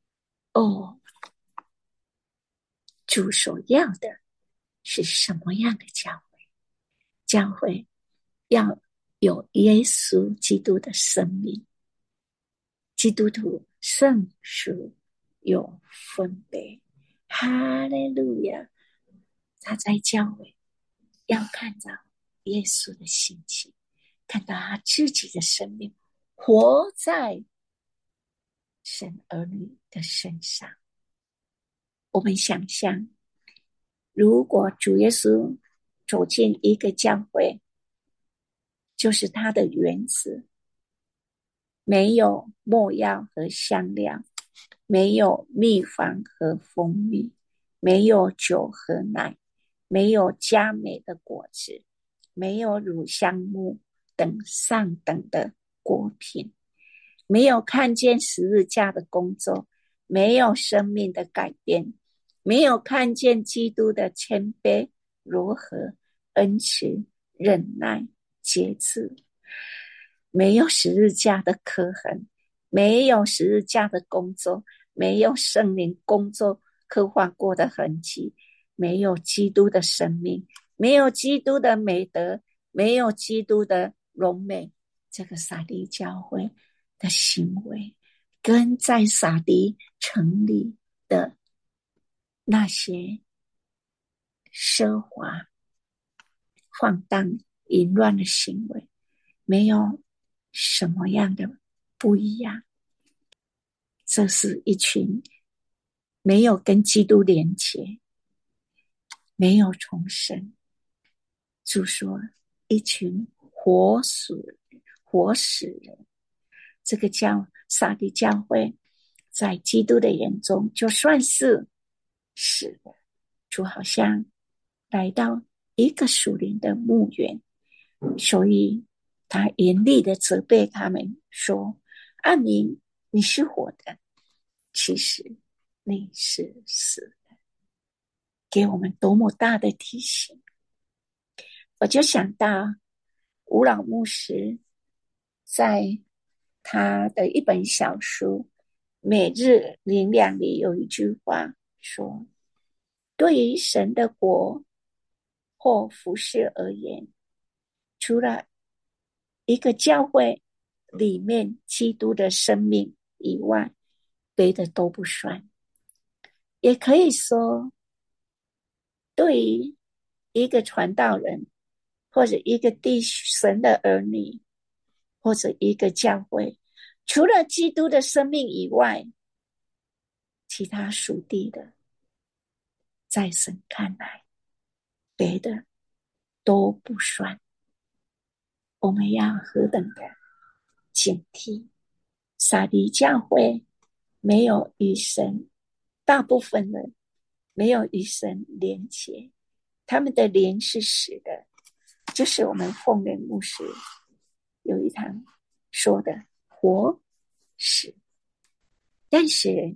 主所要的是什么样的教会？教会要有耶稣基督的生命，基督徒圣属有分别。哈利路亚！他在教会要看到耶稣的心情，看到他自己的生命活在神儿女的身上。我们想象，如果主耶稣走进一个教会，就是他的原子，没有没药和香料，没有蜜糖和蜂蜜，没有酒和奶，没有佳美的果子，没有乳香木等上等的果品，没有看见十字架的工作，没有生命的改变，没有看见基督的谦卑、柔和、恩慈、忍耐、节制，没有十字架的刻痕，没有十字架的工作，没有圣灵工作刻画过的痕迹，没有基督的生命，没有基督的美德，没有基督的荣美，这个撒狄教会的行为跟在撒狄城里的那些奢华放荡淫乱的行为没有什么样的不一样。这是一群没有跟基督连结，没有重生，主说一群活死人。这个撒狄教会在基督的眼中就算是死了。主好像来到一个属灵的墓园，所以他严厉的责备他们说，暗明你是活的，其实你是死的。给我们多么大的提醒。我就想到吴老牧师在他的一本小书每日灵粮里有一句话说，对于神的国或服事而言，除了一个教会里面基督的生命以外，别的都不算。也可以说，对于一个传道人或者一个神的儿女或者一个教会，除了基督的生命以外，其他属地的在神看来别的都不算。我们要何等的警惕。撒狄教会没有与神，大部分人没有与神连结，他们的灵是死的，就是我们凤莲牧师有一堂说的活死。但是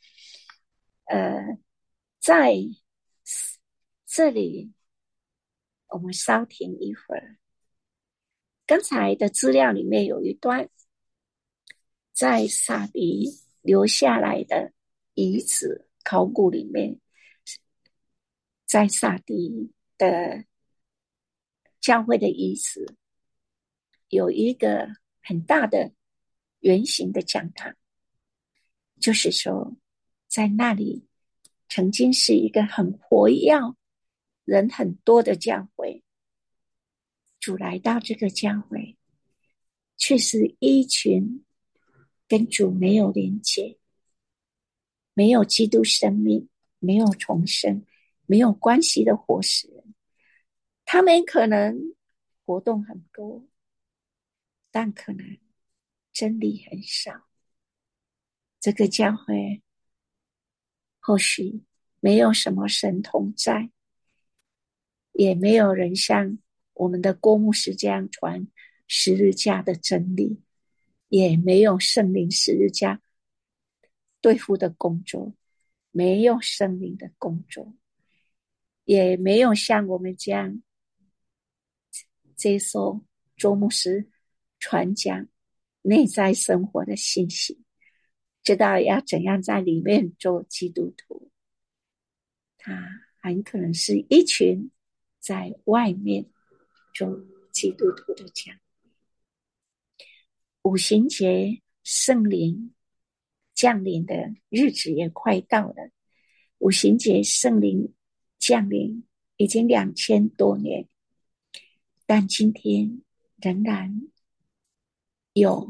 在这里我们稍停一会儿。刚才的资料里面有一段，在撒狄留下来的遗址考古里面，在撒狄的教会的遗址有一个很大的圆形的讲堂，就是说在那里曾经是一个很活跃人很多的教会。主来到这个教会，却是一群跟主没有连结，没有基督生命，没有重生，没有关系的活死人。他们可能活动很多，但可能真理很少。 这个教会或许没有什么神同在，也没有人像我们的郭牧师这样传十字架的真理，也没有圣灵十字架对付的工作，没有圣灵的工作，也没有像我们这样接受周牧师传讲内在生活的信息，知道要怎样在里面做基督徒。他很可能是一群在外面做基督徒的讲。五旬节圣灵降临的日子也快到了，五旬节圣灵降临已经2000多年，但今天仍然有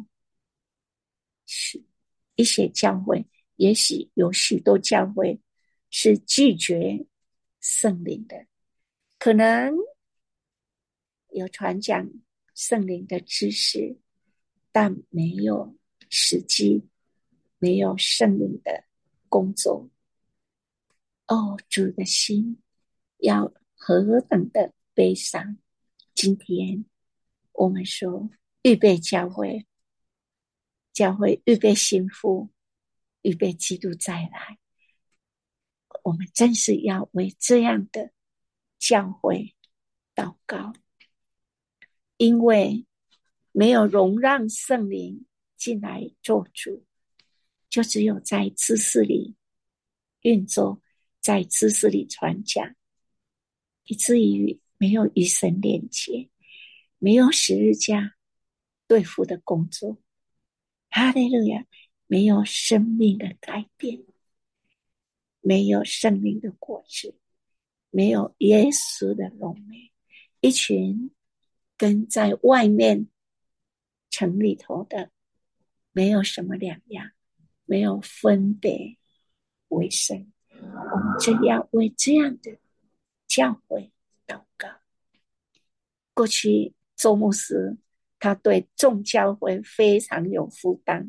一些教会，也许有许多教会是拒绝圣灵的，可能有传讲圣灵的知识，但没有实际，没有圣灵的工作。哦，主的心要何等的悲伤！今天我们说预备教会，教会预备心腹，预备基督再来，我们真是要为这样的教会祷告，因为没有容让圣灵进来做主，就只有在知识里运作，在知识里传讲，以至于没有与神连接，没有十字架对付的工作。哈利路亚！没有生命的改变，没有生命的果子，没有耶稣的荣美，一群跟在外面城里头的没有什么两样，没有分别为圣。我们真要为这样的教会祷告。过去周牧师他对众教会非常有负担，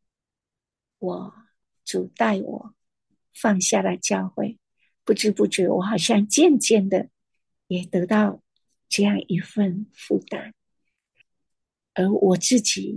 主带我放下了教会，不知不觉我好像渐渐的也得到这样一份负担。而我自己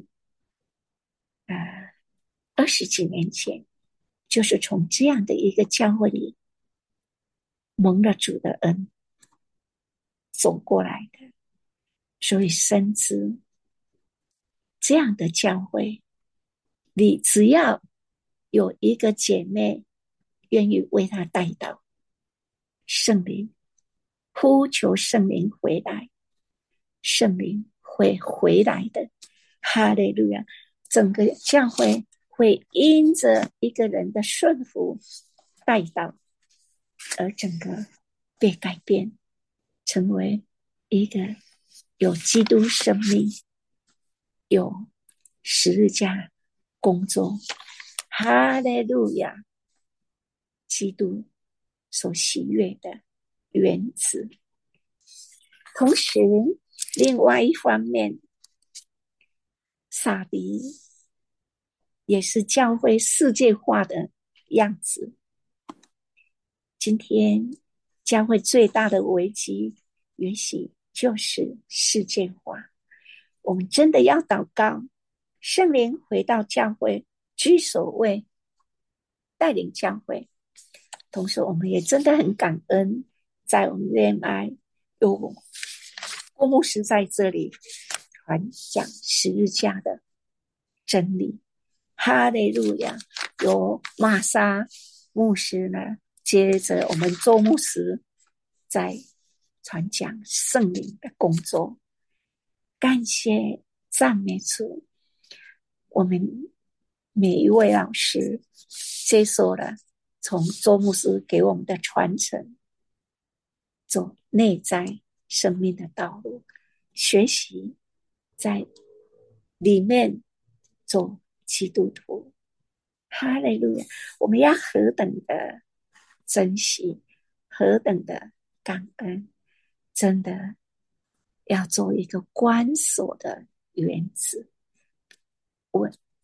20几年前就是从这样的一个教会里蒙了主的恩走过来的，所以深知这样的教会你只要有一个姐妹愿意为他带到圣灵，呼求圣灵回来，圣灵会回来的。哈利路亚！整个教会会因着一个人的顺服带到，而整个被改变，成为一个有基督生命，有十字架工作。哈利路亚！基督所喜悦的原子。同时另外一方面，撒狄也是教会世界化的样子。今天教会最大的危机也许就是世界化。我们真的要祷告，圣灵回到教会居首位，带领教会。同时我们也真的很感恩，在我们恋爱有郭牧师在这里传讲十字架的真理。哈利路亚！有玛莎牧师呢，接着我们周牧师在传讲圣灵的工作。感谢赞美主，我们每一位老师接受了从周牧师给我们的传承，走内在生命的道路，学习在里面做基督徒。哈利路亚！我们要何等的珍惜，何等的感恩，真的要做一个关锁的原子。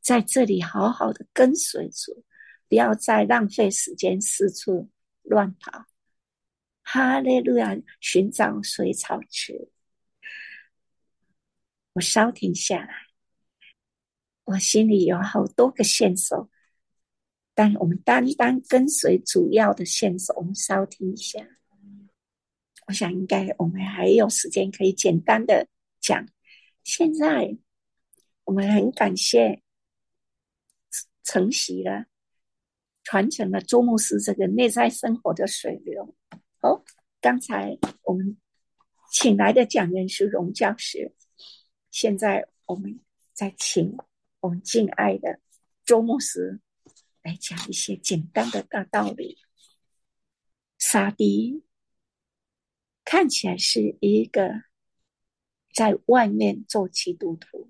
在这里好好的跟随主，不要再浪费时间四处乱跑。哈利路亚，寻找水草吃。我稍停下来，我心里有好多个线索，但我们单单跟随主要的线索，我们稍停一下。我想应该我们还有时间可以简单的讲。现在我们很感谢承袭了传承了周牧师这个内在生活的水流。刚才我们请来的讲员是荣教师，现在我们再请我们敬爱的周牧师来讲一些简单的大道理。撒狄看起来是一个在外面做基督徒，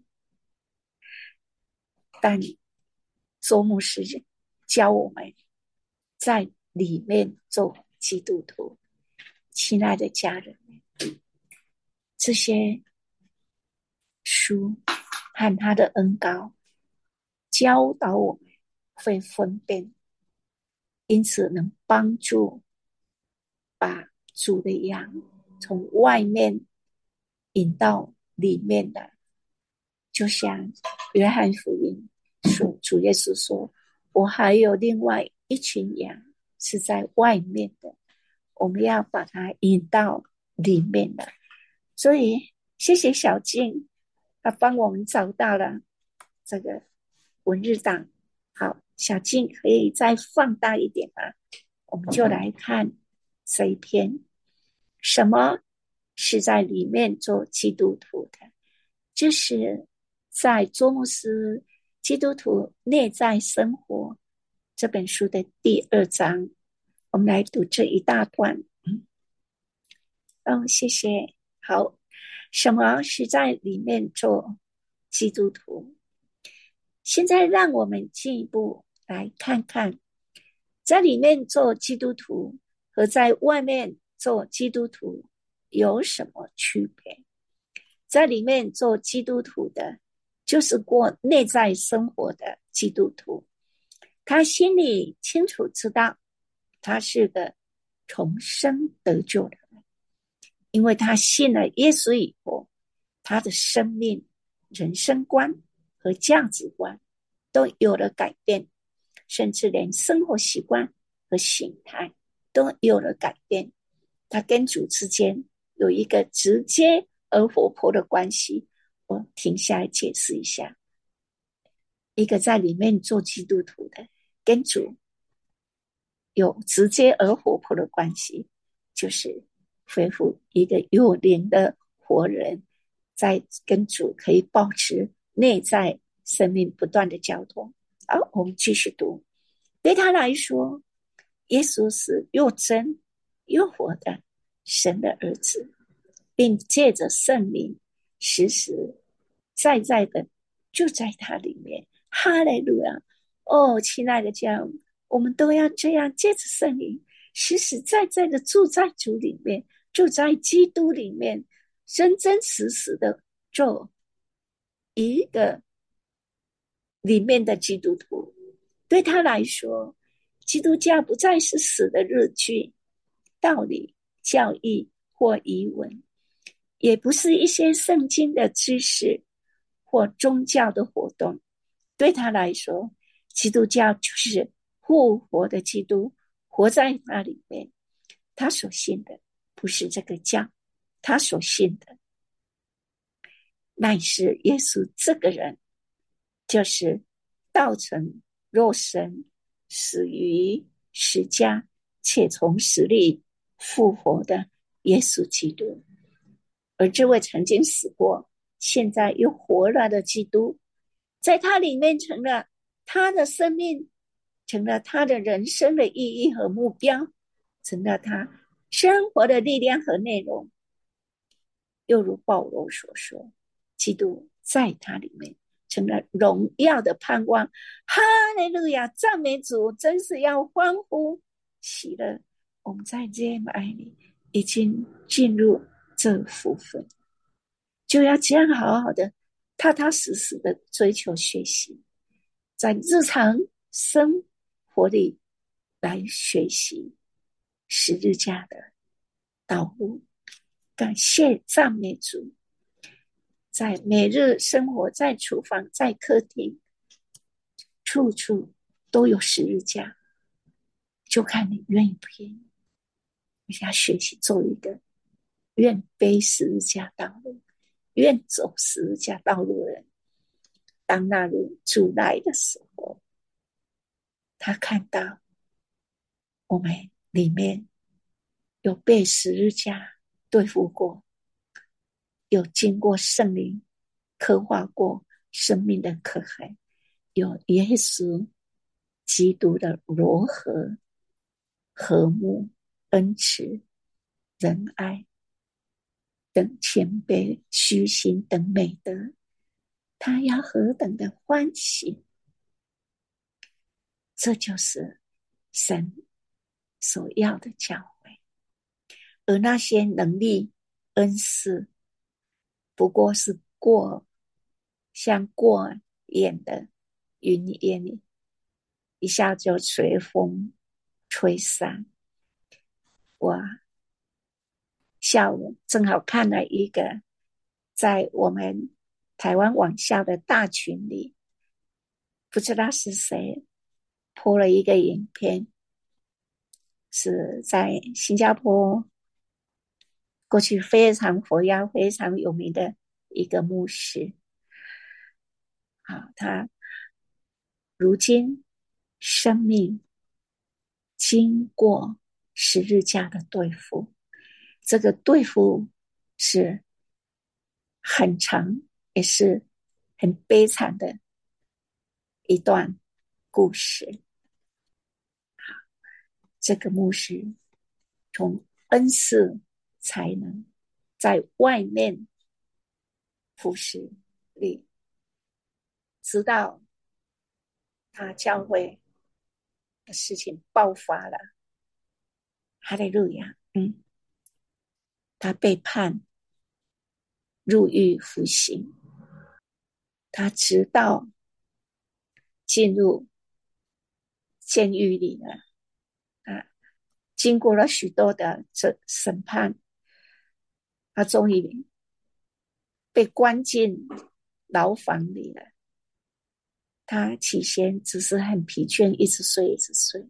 但周牧师教我们在里面做基督徒。亲爱的家人，这些书和他的恩膏教导我们会分辨，因此能帮助把主的羊从外面引到里面来。就像约翰福音说，主耶稣说，我还有另外一群羊是在外面的，我们要把它引到里面来。所以谢谢小静，她帮我们找到了这个文日档。好，小静可以再放大一点吗？我们就来看这一篇，什么是在里面做基督徒的。这是在周牧师基督徒内在生活这本书的第2章，我们来读这一大段。谢谢。好，什么是在里面做基督徒？现在让我们进一步来看看，在里面做基督徒和在外面做基督徒有什么区别。在里面做基督徒的，就是过内在生活的基督徒，他心里清楚知道他是个重生得救的人，因为他信了耶稣以后，他的生命、人生观和价值观都有了改变，甚至连生活习惯和形态都有了改变。他跟主之间有一个直接而活泼的关系。我停下来解释一下，一个在里面做基督徒的跟主有直接而活泼的关系，就是恢复一个有灵的活人，在跟主可以保持内在生命不断的交通。好，我们继续读。对他来说，耶稣是又真又活的神的儿子，并借着圣灵实实在在的就在他里面。哈利路亚！亲爱的家人，我们都要这样借着圣灵实实在在的住在主里面，住在基督里面，真真实实的做一个里面的基督徒。对他来说，基督教不再是死的日剧、道理、教义或遗文，也不是一些圣经的知识或宗教的活动。对他来说，基督教就是复活的基督活在他里面。他所信的不是这个教，他所信的乃是耶稣这个人，就是道成肉身，死于十架，且从死里复活的耶稣基督。而这位曾经死过，现在又活了的基督，在他里面成了他的生命，成了他的人生的意义和目标，成了他生活的力量和内容。又如保罗所说，基督在他里面成了荣耀的盼望。哈利路亚，赞美主，真是要欢呼喜乐。我们在这样爱里已经进入这部分，就要这样好好的踏踏实实的追求学习。 在日常生活里来学习十字架的道路。感谢赞美主，在每日生活，在厨房，在客厅，处处都有十字架，就看你愿意不愿意。我想学习做一个愿背十字架道路，愿走十字架道路的人。当那日主来的时候，他看到我们里面有被十字架对付过，有经过圣灵刻画过生命的刻痕，有耶稣基督的柔和、和睦、恩慈、仁爱等谦卑、虚心等美德，他要何等的欢喜！这就是神所要的教会。而那些能力、恩赐，不过是像过眼的云烟里，一下就随风吹散。我下午正好看了一个在我们台湾网校的大群里，不知道是谁播了一个影片，是在新加坡过去非常活跃、非常有名的一个牧师。他如今生命经过十字架的对付，这个对付是很长，也是很悲惨的一段故事。这个牧师从恩赐才能在外面服侍里，直到他教会的事情爆发了，哈利路亚，他被判入狱服刑，他直到进入监狱里了，经过了许多的审判，他终于被关进牢房里了。他起先只是很疲倦，一直睡一直睡，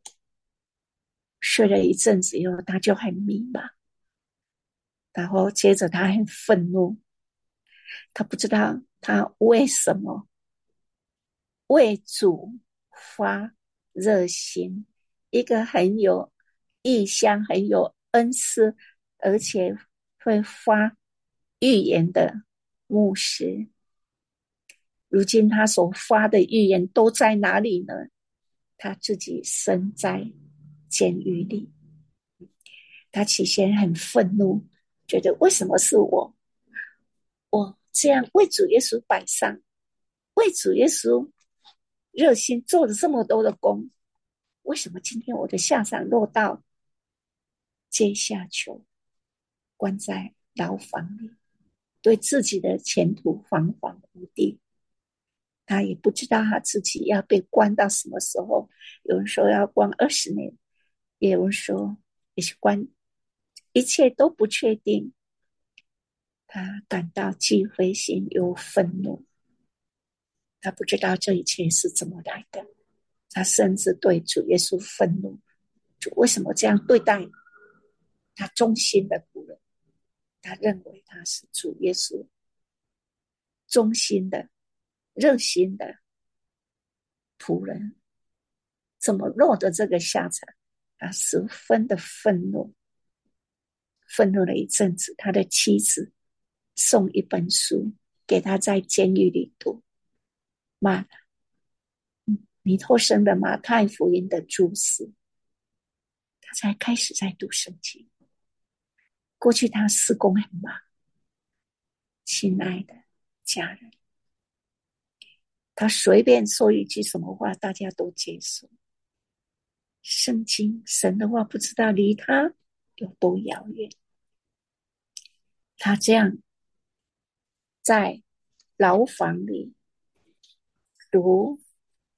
睡了一阵子以后，他就很迷茫，然后接着他很愤怒，他不知道他为什么为主发热心，一个很有异象、很有恩赐，而且会发预言的牧师，如今他所发的预言都在哪里呢？他自己身在监狱里，他起先很愤怒，觉得为什么是我？我这样为主耶稣摆上，为主耶稣热心做了这么多的工，为什么今天我的下场落到阶下囚，关在牢房里，对自己的前途惶惶无地？他也不知道他自己要被关到什么时候，有人说要关20年，也有人说也是关，一切都不确定。他感到既灰心又愤怒，他不知道这一切是怎么来的，他甚至对主耶稣愤怒，主为什么这样对待他忠心的仆人？他认为他是主耶稣忠心的热心的仆人，怎么落得这个下场？他十分的愤怒，愤怒了一阵子。他的妻子送一本书给他在监狱里读，骂他尼托生的马太福音的注释，他才开始在读圣经。过去他事工很忙，亲爱的家人，他随便说一句什么话，大家都接受。圣经神的话不知道离他有多遥远。他这样在牢房里读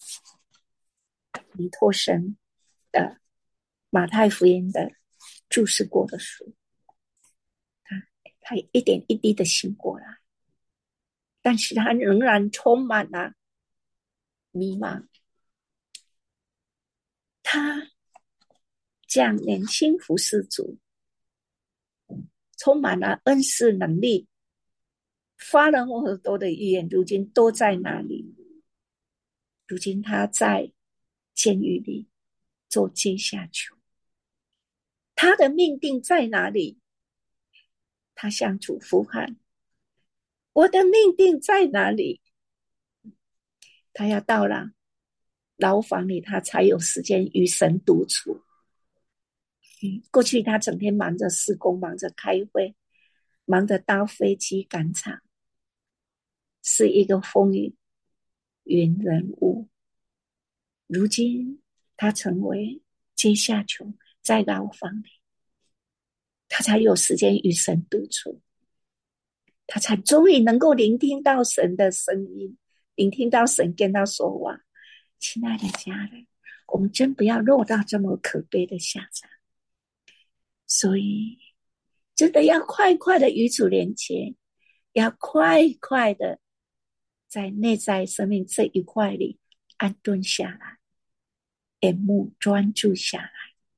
尼托生的马太福音的注释过的书，他一点一滴的醒过来，但是他仍然充满了迷茫。他这样年轻服侍主，充满了恩赐能力，发了很多的预言，如今都在哪里？如今他在监狱里做阶下囚，他的命定在哪里？他向主呼喊：我的命定在哪里？他要到了牢房里，他才有时间与神独处。过去他整天忙着施工，忙着开会，忙着搭飞机赶场，是一个风云人物。如今他成为阶下囚，在牢房里，他才有时间与神独处，他才终于能够聆听到神的声音，聆听到神跟他说话。亲爱的家人，我们真不要落到这么可悲的下场，所以真的要快快的与主连接，要快快的在内在生命这一块里安顿下来，眼目专注下来。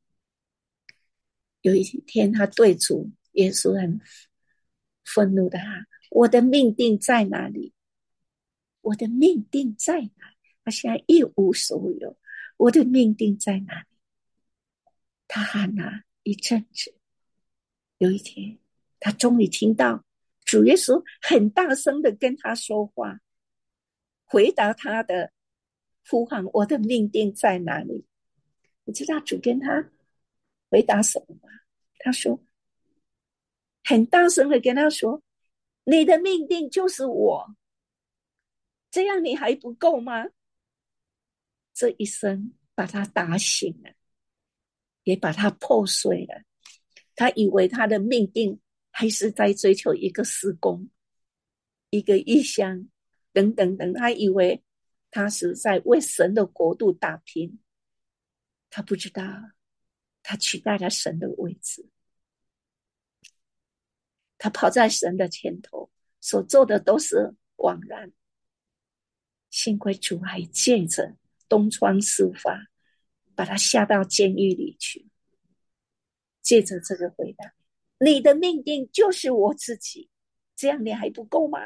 有一天他对主耶稣很愤怒的他：我的命定在哪里？我的命定在哪里？他现在一无所有，我的命定在哪里？他喊了一阵子，有一天他终于听到主耶稣很大声的跟他说话，回答他的呼喊：我的命定在哪里？你知道主跟他回答什么吗？他说，很大声的跟他说：你的命定就是我，这样你还不够吗？这一声把他打醒了，也把他破碎了。他以为他的命定还是在追求一个事工，一个异乡等等等，他以为他是在为神的国度打拼，他不知道他取代了神的位置，他跑在神的前头，所做的都是枉然。幸亏主还借着东窗事发，把他下到监狱里去，借着这个回答：你的命定就是我自己，这样你还不够吗？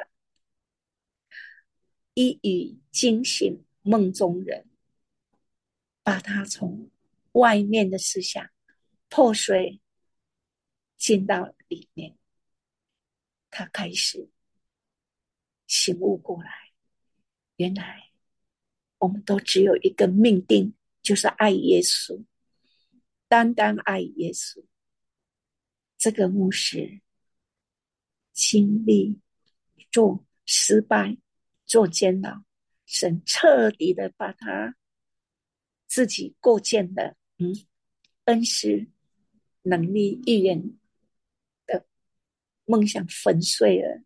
一语惊醒梦中人，把他从外面的思想破碎进到里面，他开始醒悟过来，原来我们都只有一个命定，就是爱耶稣，单单爱耶稣。这个牧师经历做失败，做监牢，神彻底的把他自己构建的恩师能力预言的梦想粉碎了，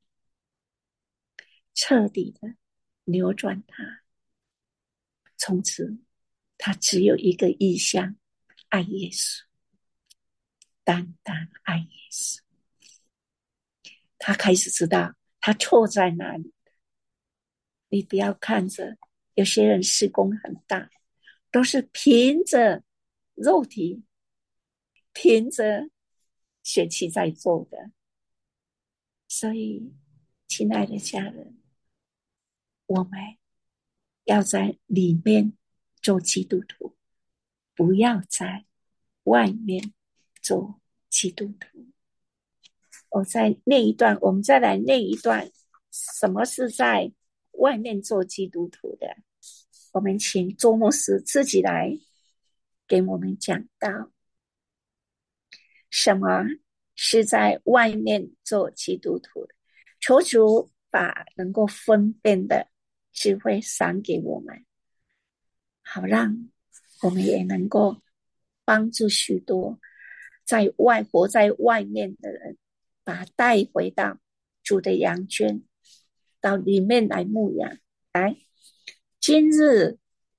彻底的扭转他。从此他只有一个意向：爱耶稣，单单爱耶稣。他开始知道他错在哪里。你不要看着有些人事工很大，都是凭着肉体，凭着血气在做的。所以亲爱的家人，我们要在里面做基督徒，不要在外面做基督徒。我再念一段，我们再来念一段，什么是在外面做基督徒的？我们请周牧师自己来给我们讲到，什么是在外面做基督徒的？求主把能够分辨的智慧赏给我们，好让我们也能够帮助许多活在外面的人，把他带回到主的羊圈，到里面来牧养。来，今日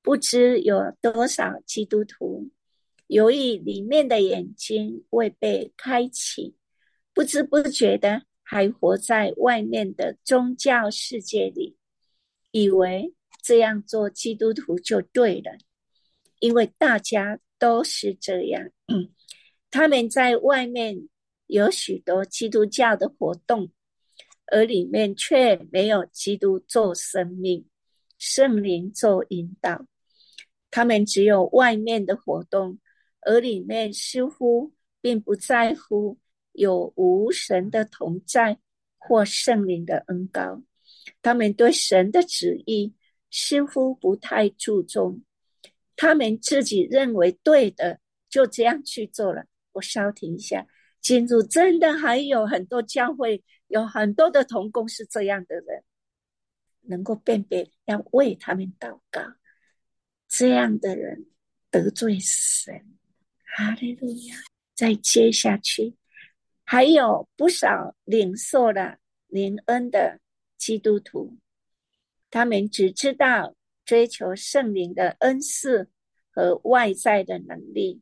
不知有多少基督徒由于里面的眼睛未被开启，不知不觉的还活在外面的宗教世界里，以为这样做基督徒就对了，因为大家都是这样。他们在外面有许多基督教的活动，而里面却没有基督做生命，圣灵做引导。他们只有外面的活动，而里面似乎并不在乎有无神的同在或圣灵的恩膏。他们对神的旨意似乎不太注重，他们自己认为对的就这样去做了。我稍停一下，进入真的还有很多教会，有很多的同工是这样的人，能够辨别要为他们祷告，这样的人得罪神。哈利路亚！再接下去，还有不少领受了灵恩的基督徒，他们只知道追求圣灵的恩赐和外在的能力，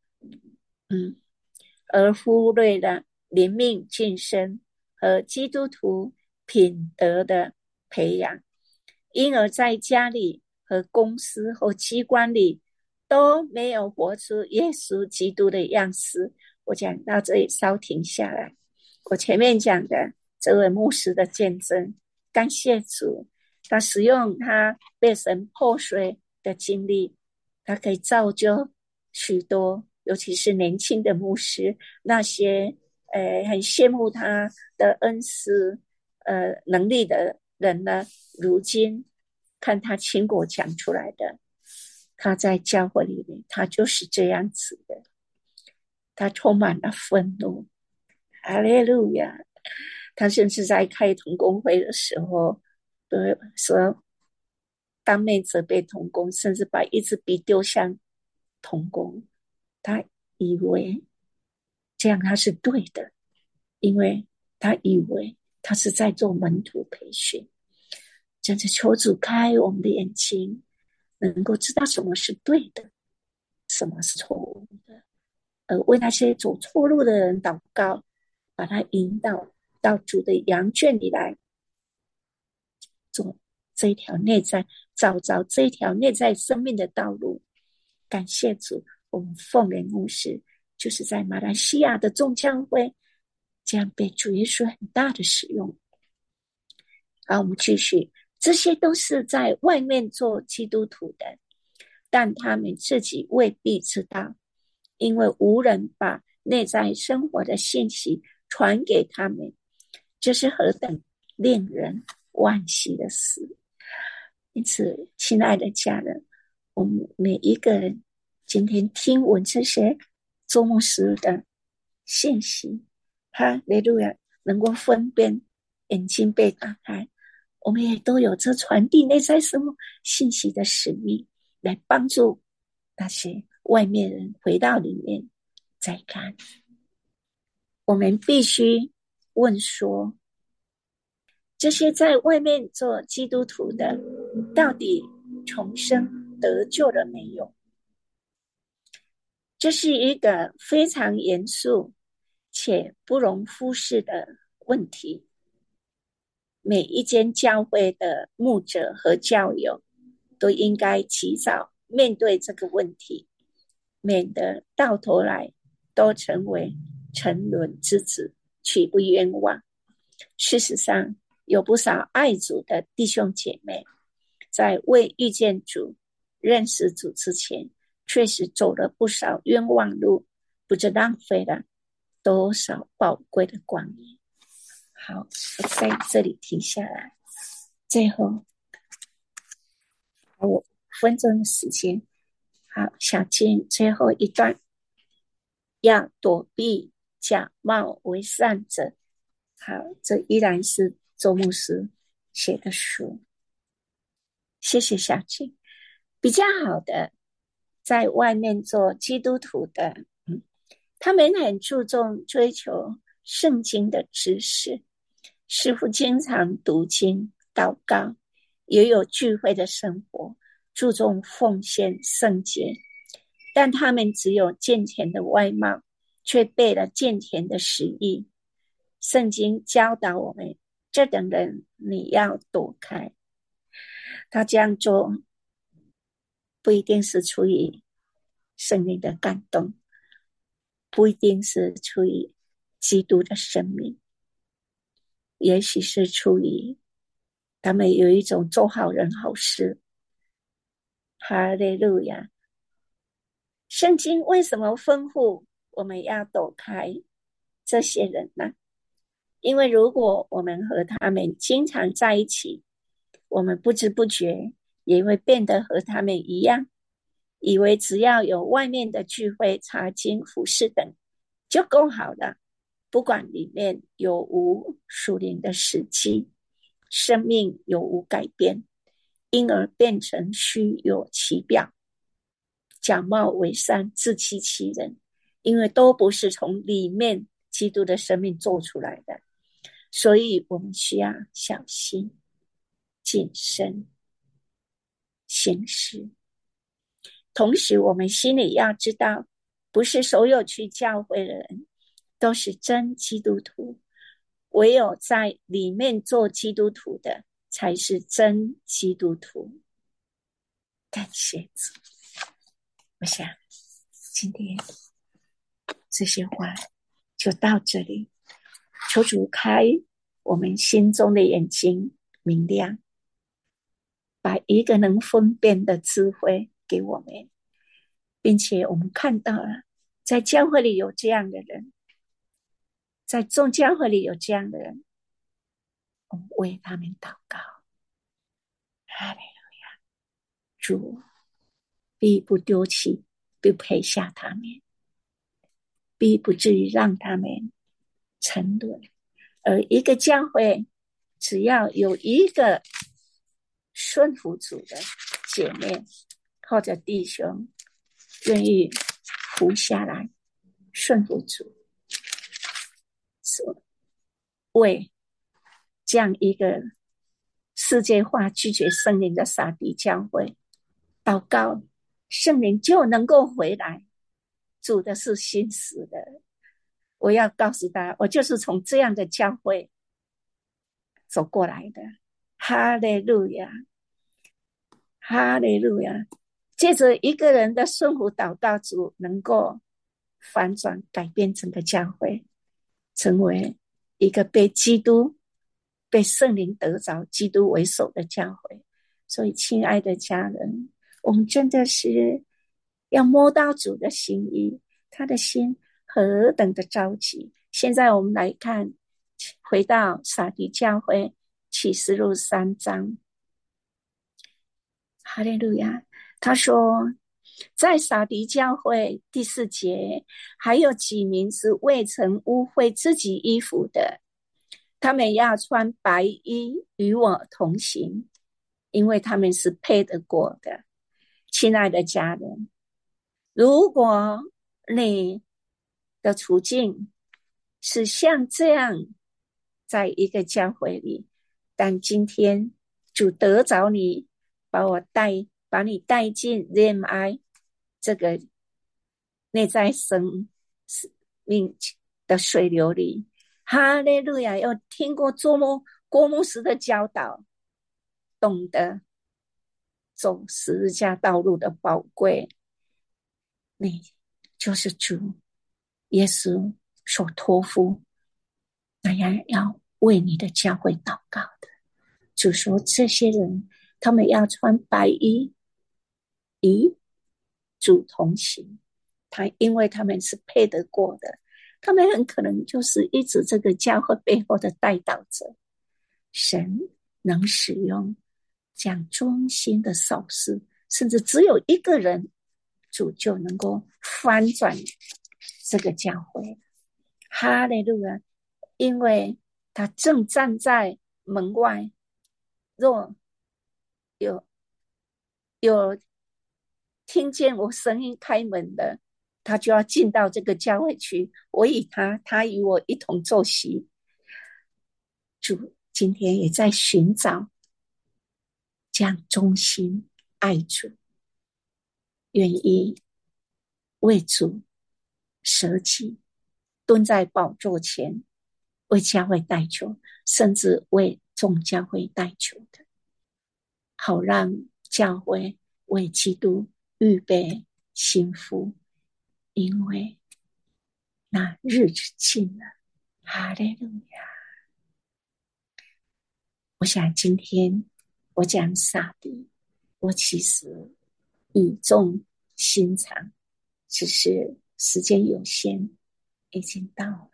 而忽略了灵命晋升和基督徒品德的培养，因而在家里和公司或机关里都没有活出耶稣基督的样式。我讲到这里稍停下来，我前面讲的这位牧师的见证，感谢主，他使用他被神破碎的经历，他可以造就许多尤其是年轻的牧师，那些很羡慕他的恩师能力的人呢，如今看他亲口讲出来的，他在教会里面他就是这样子的，他充满了愤怒。哈利路亚！他甚至在开同工会的时候都说当面责备同工，甚至把一支笔丢向同工。他以为这样他是对的，因为他以为他是在做门徒培训。真的求主开我们的眼睛，能够知道什么是对的，什么是错误的，而为那些走错路的人祷告，把他引导到主的羊圈里来，做这一条内在，找着这一条内在生命的道路。感谢主，我们凤莲牧师就是在马来西亚的众教会这样被主耶稣很大的使用。好，我们继续，这些都是在外面做基督徒的，但他们自己未必知道，因为无人把内在生活的信息传给他们，这是何等令人惋惜的事。因此亲爱的家人，我们每一个人今天听闻这些周牧师的信息，哈利路亚，能够分辨，眼睛被打开，我们也都有这传递内在生活信息的使命，来帮助那些外面人回到里面再看。我们必须问说，这些在外面做基督徒的到底重生得救了没有？这是一个非常严肃且不容忽视的问题。每一间教会的牧者和教友都应该及早面对这个问题，免得到头来都成为沉沦之子，岂不冤枉？事实上，有不少爱主的弟兄姐妹在未遇见主、认识主之前，确实走了不少冤枉路，不知浪费了多少宝贵的光阴。好，我在这里停下来。最后还有5分钟的时间，好，小静最后一段，要躲避假冒为善者。好，这依然是周牧师写的书。谢谢小静。比较好的，在外面做基督徒的，他们很注重追求圣经的知识，似乎经常读经祷告，也有聚会的生活， 注重奉献圣洁，但他们只有健全的外貌，却背了健全的实意。圣经教导我们，这等人你要躲开。他这样做不一定是出于圣灵的感动，不一定是出于基督的生命，也许是出于他们有一种做好人好事。哈利路亚！圣经为什么吩咐我们要躲开这些人呢？因为如果我们和他们经常在一起，我们不知不觉也会变得和他们一样，以为只要有外面的聚会、查经、服事等就够好了，不管里面有无属灵的实际，生命有无改变，因而变成虚有其表，假冒伪善，自欺欺人，因为都不是从里面基督的生命做出来的。所以我们需要小心谨慎行事。同时我们心里要知道，不是所有去教会的人都是真基督徒，唯有在里面做基督徒的才是真基督徒。感谢主。我想今天这些话就到这里，求主开我们心中的眼睛明亮，把一个能分辨的智慧给我们，并且我们看到了在教会里有这样的人，在众教会里有这样的人，我们为他们祷告。哈利路亚！主必不丢弃，不撇下他们，必不至于让他们沉沦。而一个教会只要有一个顺服主的姐妹或者弟兄愿意服下来顺服主，为这样一个世界化拒绝圣灵的撒狄教会祷告，圣灵就能够回来。主的是心死的。我要告诉大家，我就是从这样的教会走过来的。哈利路亚，哈利路亚！借着一个人的顺服祷告，主能够反转改变整个教会，成为一个被基督、被圣灵得着、基督为首的教会。所以亲爱的家人，我们真的是要摸到主的心意，他的心何等的着急。现在我们来看，回到撒狄教会启示录3章。哈利路亚！他说，在撒狄教会第4节，还有几名是未曾污秽自己衣服的，他们要穿白衣与我同行，因为他们是配得过的。亲爱的家人，如果你的处境是像这样，在一个教会里，但今天主得着你，把你带进 ZMI 这个内在生命的水流里。哈利路亚！要听过郭牧师的教导，懂得走十字架道路的宝贵，你就是主耶稣所托付那样要为你的教会祷告的。主说这些人他们要穿白衣与主同行，因为他们是配得过的，他们很可能就是一直这个教会背后的代祷者。神能使用这样忠心的少事，甚至只有一个人，主就能够翻转这个教会。哈利路亚！因为他正站在门外，若有听见我声音开门的，他就要进到这个教会去，我与他与我一同坐席。主今天也在寻找这样忠心爱主，愿意为主舍己，蹲在宝座前为教会代求，甚至为众教会代求的，好让教会为基督预备幸福，因为那日子近了。哈利路亚！我想今天我讲撒狄，我其实语重心长，只是时间有限，已经到了。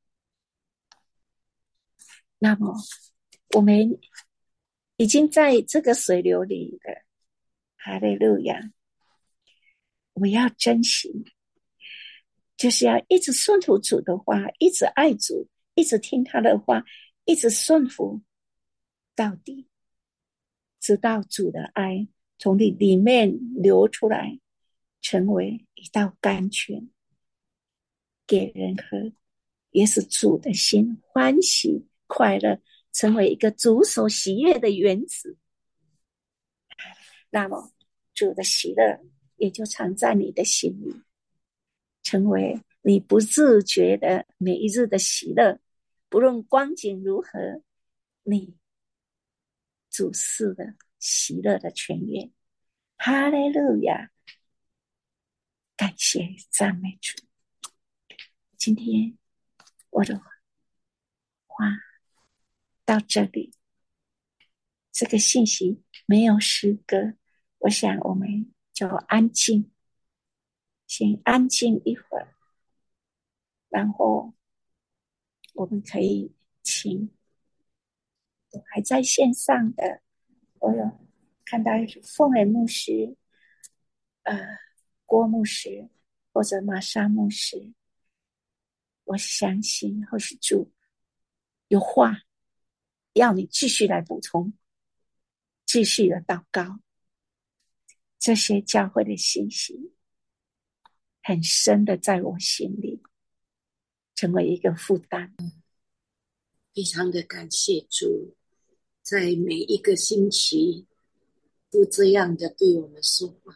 那么我们已经在这个水流里了，哈利路亚！我们要珍惜，就是要一直顺服主的话，一直爱主，一直听他的话，一直顺服到底，直到主的爱从你里面流出来，成为一道甘泉给人喝，也使主的心欢喜快乐，成为一个主所喜悦的原子。那么主的喜乐也就藏在你的心里，成为你不自觉的每一日的喜乐，不论光景如何，你主事的喜乐的泉源。哈利路亚！感谢赞美主。今天我的话到这里，这个信息没有诗歌，我想我们就安静，先安静一会儿，然后我们可以请还在线上的，我有看到凤儿牧师、郭牧师或者玛莎牧师，我相信或是主有话要你继续来补充，继续的祷告。这些教会的信息很深的在我心里，成为一个负担。 非常的感谢主，在每一个星期都这样的对我们说话。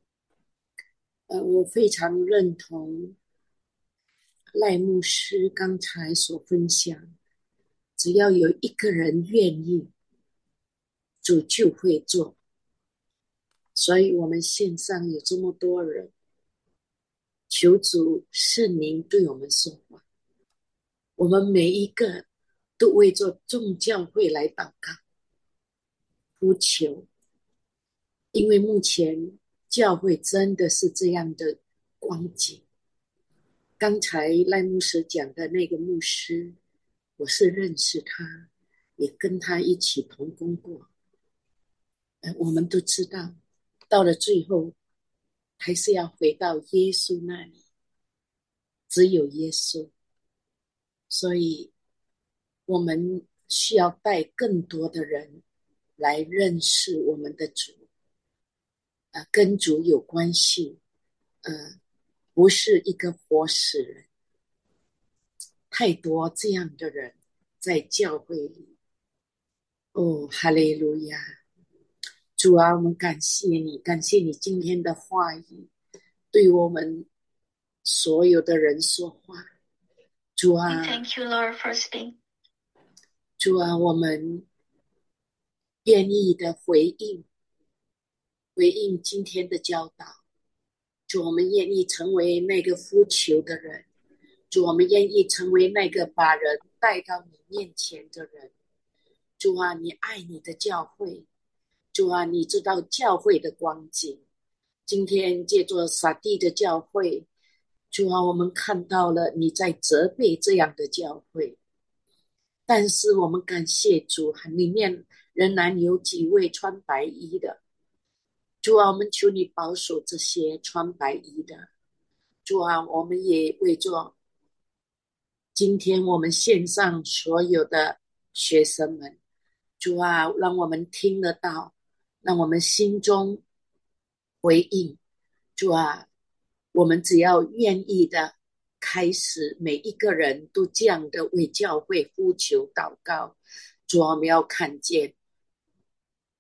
我非常认同赖牧师刚才所分享，只要有一个人愿意，主就会做。所以我们线上有这么多人，求主圣灵对我们说话。我们每一个都为着众教会来祷告呼求，因为目前教会真的是这样的光景。刚才赖牧师讲的那个牧师，我是认识他，也跟他一起同工过。我们都知道，到了最后还是要回到耶稣那里，只有耶稣。所以我们需要带更多的人来认识我们的主，跟主有关系，不是一个活死人。太多这样的人在教会里。哦，哈利路亚！主啊，我们感谢你，感谢你今天的话语对我们所有的人说话。主啊， Thank you, Lord, for speaking. 主啊，我们愿意的回应今天的教导。主，我们愿意成为那个呼求的人。主，我们愿意成为那个把人带到你面前的人。主啊，你爱你的教会。主啊，你知道教会的光景。今天借着撒地的教会，主啊，我们看到了你在责备这样的教会。但是我们感谢主，里面仍然有几位穿白衣的。主啊，我们求你保守这些穿白衣的。主啊，我们也为着今天我们线上所有的学生们，主啊，让我们听得到，让我们心中回应。主啊，我们只要愿意的开始，每一个人都这样的为教会呼求祷告。主啊，我们要看见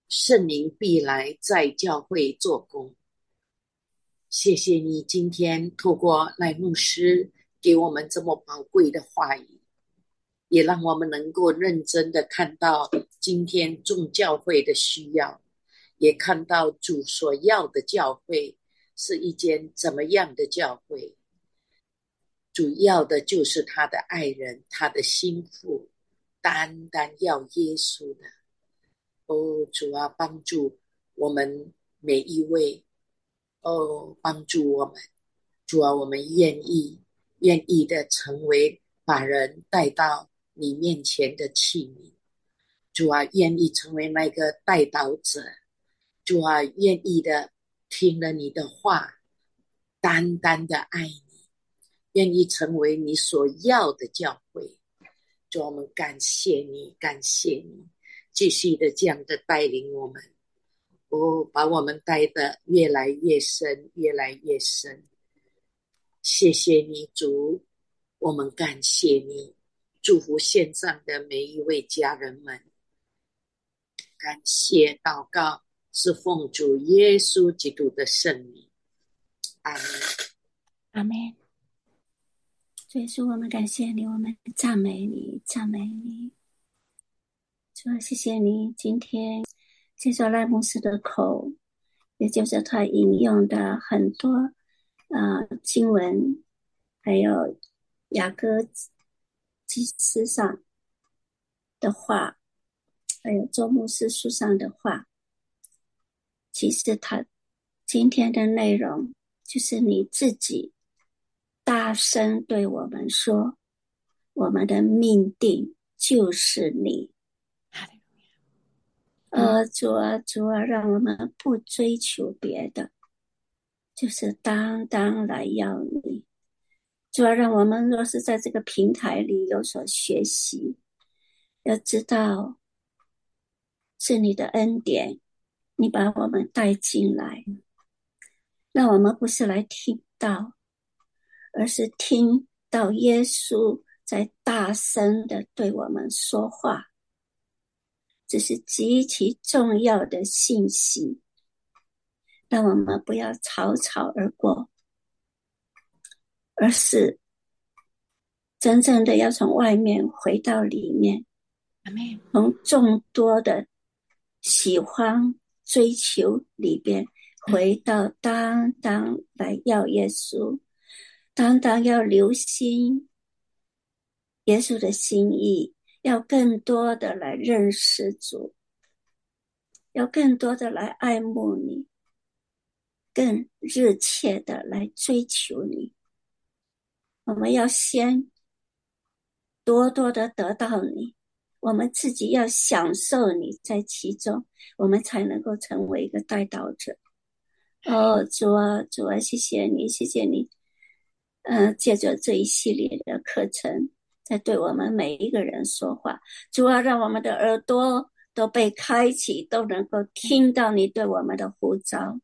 圣灵必来在教会做工。谢谢你今天透过赖牧师给我们这么宝贵的话语，也让我们能够认真的看到今天众教会的需要，也看到主所要的教会是一间怎么样的教会。主要的就是他的爱人，他的心腹，单单要耶稣的。哦，主啊，帮助我们每一位，哦，帮助我们，主啊，我们愿意的成为把人带到你面前的器皿。主啊，愿意成为那个带导者。主啊，愿意的听了你的话，单单的爱你，愿意成为你所要的教会。主啊，我们感谢你，感谢你，继续的这样的带领我们。哦，把我们带得越来越深，越来越深。谢谢你，主，我们感谢你，祝福线上的每一位家人们。感谢祷告是奉主耶稣基督的圣名，阿门。 阿门。主耶稣，我们感谢你，我们赞美你，赞美你。主啊，谢谢你今天借着赖牧师的口，也就是他引用的很多经文，还有雅各祭司上的话，还有周牧师书上的话。其实他今天的内容就是你自己大声对我们说，我们的命定就是你。主啊，主啊，让我们不追求别的，就是单单来要你。主啊，让我们若是在这个平台里有所学习，要知道是你的恩典，你把我们带进来，让我们不是来听道，而是听到耶稣在大声的对我们说话。这是极其重要的信息，让我们不要草草而过，而是真正的要从外面回到里面，从众多的喜欢追求里边回到单单来要耶稣，单单要留心耶稣的心意，要更多的来认识主，要更多的来爱慕你，更热切的来追求你。我们要先多多的得到你，我们自己要享受你在其中，我们才能够成为一个带导者。主啊，主啊，谢谢你，谢谢你。借着这一系列的课程，在对我们每一个人说话。主啊，让我们的耳朵都被开启，都能够听到你对我们的呼召，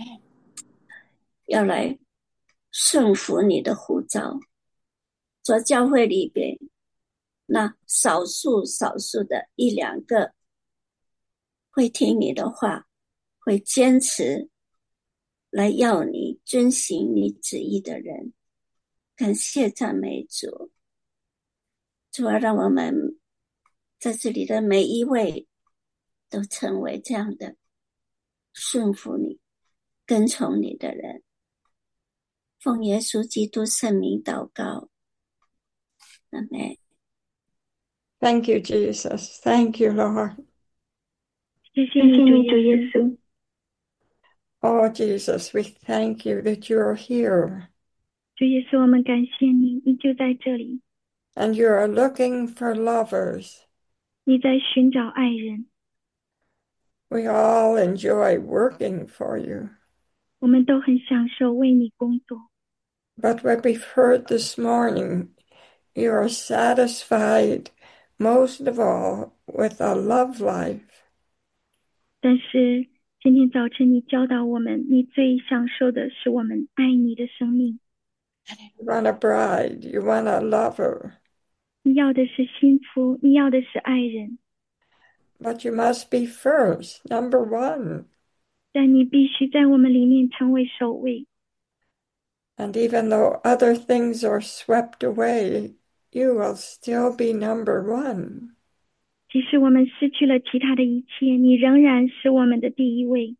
要来顺服你的呼召。做教会里边那少数的一两个会听你的话，会坚持来要你遵行你旨意的人，感谢赞美主。主啊，让我们在这里的每一位都成为这样的顺服你、跟从你的人。奉耶稣基督圣名祷告，阿们。 Thank you, Jesus. Thank you, Lord. 谢谢你，主耶稣。 Oh, Jesus, we thank you that you're here 主耶稣，我们感谢你，你就在这里， and you're looking for lovers. 你在寻找爱人。 We all enjoy working for you. 我们都很享受为你工作， But what we've heard this morning, you're satisfied most of all with a love life. 但是今天早晨你教导我们，你最享受的是我们爱你的生命。 You want a bride, you want a lover. 你要的是幸福，你要的是爱人。 But you must be first, number one. 但你必须在我们里面成为首位。 And even though other things are swept away, you will still be number one. 即使我们失去了其他的一切，你仍然是我们的第一位。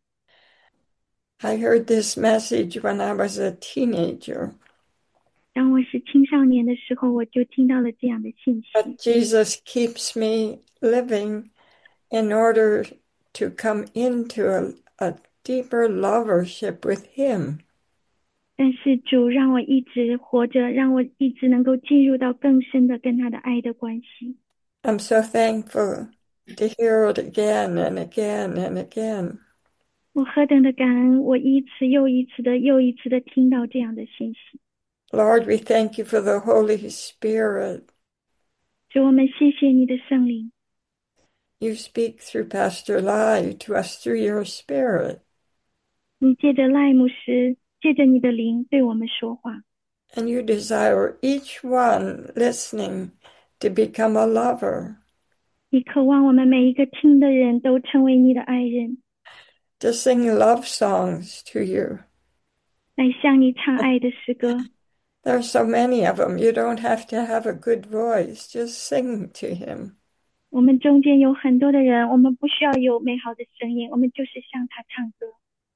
I heard this message when I was a teenager. 当我是青少年的时候，我就听到了这样的信息。 But Jesus keeps me living in order to come into a deeper lovership with Him. 但是主让我一直活着，让我一直能够进入到更深的跟他的爱的关系。 I'm so thankful to hear it again and again and again. 我何等的感恩，我一次又一次的听到这样的信息。 Lord, we thank you for the Holy Spirit. 主，我们谢谢你的圣灵， You speak through Pastor Lai to us through your Spirit. 你借着赖牧师，借着你的灵对我们说话。 And you desire each one listening to become a lover, 你渴望我们每一个听的人都成为你的爱人， to sing love songs to you. 来向你唱爱的诗歌。 There are so many of them. You don't have to have a good voice. Just sing to Him. 我们中间有很多的人，我们不需要有美好的声音，我们就是向他唱歌。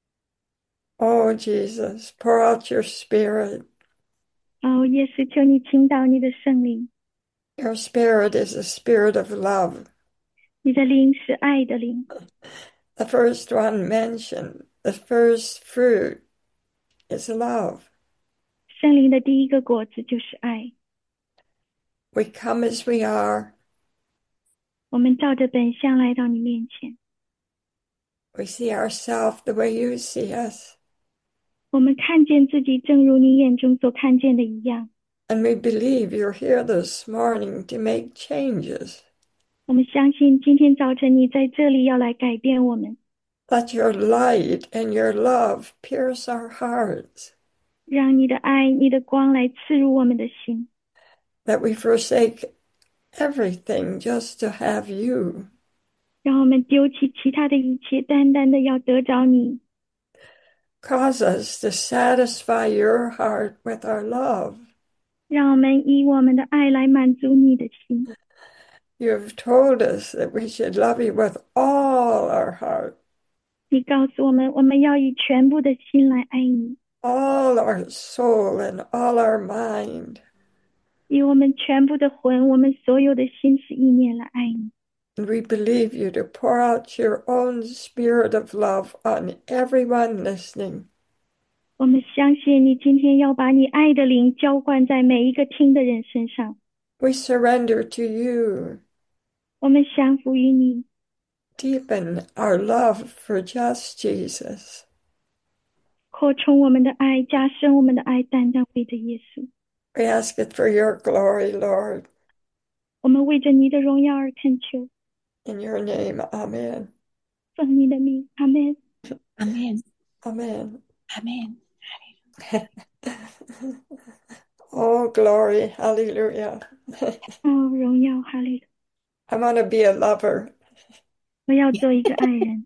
Oh, Jesus, pour out your Spirit. 哦，耶稣，求你倾倒你的圣灵， Your Spirit is a spirit of love. 你的灵是爱的灵。 The first one mentioned, the first fruit is love. 圣灵的第一个果子就是爱。 We come as we are. 我们照着本相来到你面前， We see ourselves the way you see us. 我们看见自己正如你眼中所看见的一样。 And we believe you're here this morning to make changes. 我们相信今天早晨你在这里要来改变我们， Let your light and your love pierce our hearts, 让你的爱、你的光来刺入我们的心， that we forsake everything just to have you. 让我们丢弃其他的一切，单单的要得着你。 Cause us to satisfy your heart with our love. 让我们以我们的爱来满足你的心。 You've told us that we should love you with all our heart, 你告诉我们，我们要以全部的心来爱你， all our soul, and all our mind. 以我们全部的魂，我们所有的心思意念来爱你。 And we believe you to pour out your own spirit of love on everyone listening. 我们相信你今天要把你爱的灵浇灌在每一个听的人身上。 We surrender to you. 我们降服于你， Deepen our love for just Jesus. 扩充我们的爱，加深我们的爱，单单为着耶稣。 We ask it for your glory, Lord. 我们为着你的荣耀而恳求， In your name, amen. 奉你的名，阿门。 阿门， Amen. 阿门。 Oh, glory. Hallelujah. 哦，荣耀，哈利路亚！ I want to be a lover. 我要做一个爱人。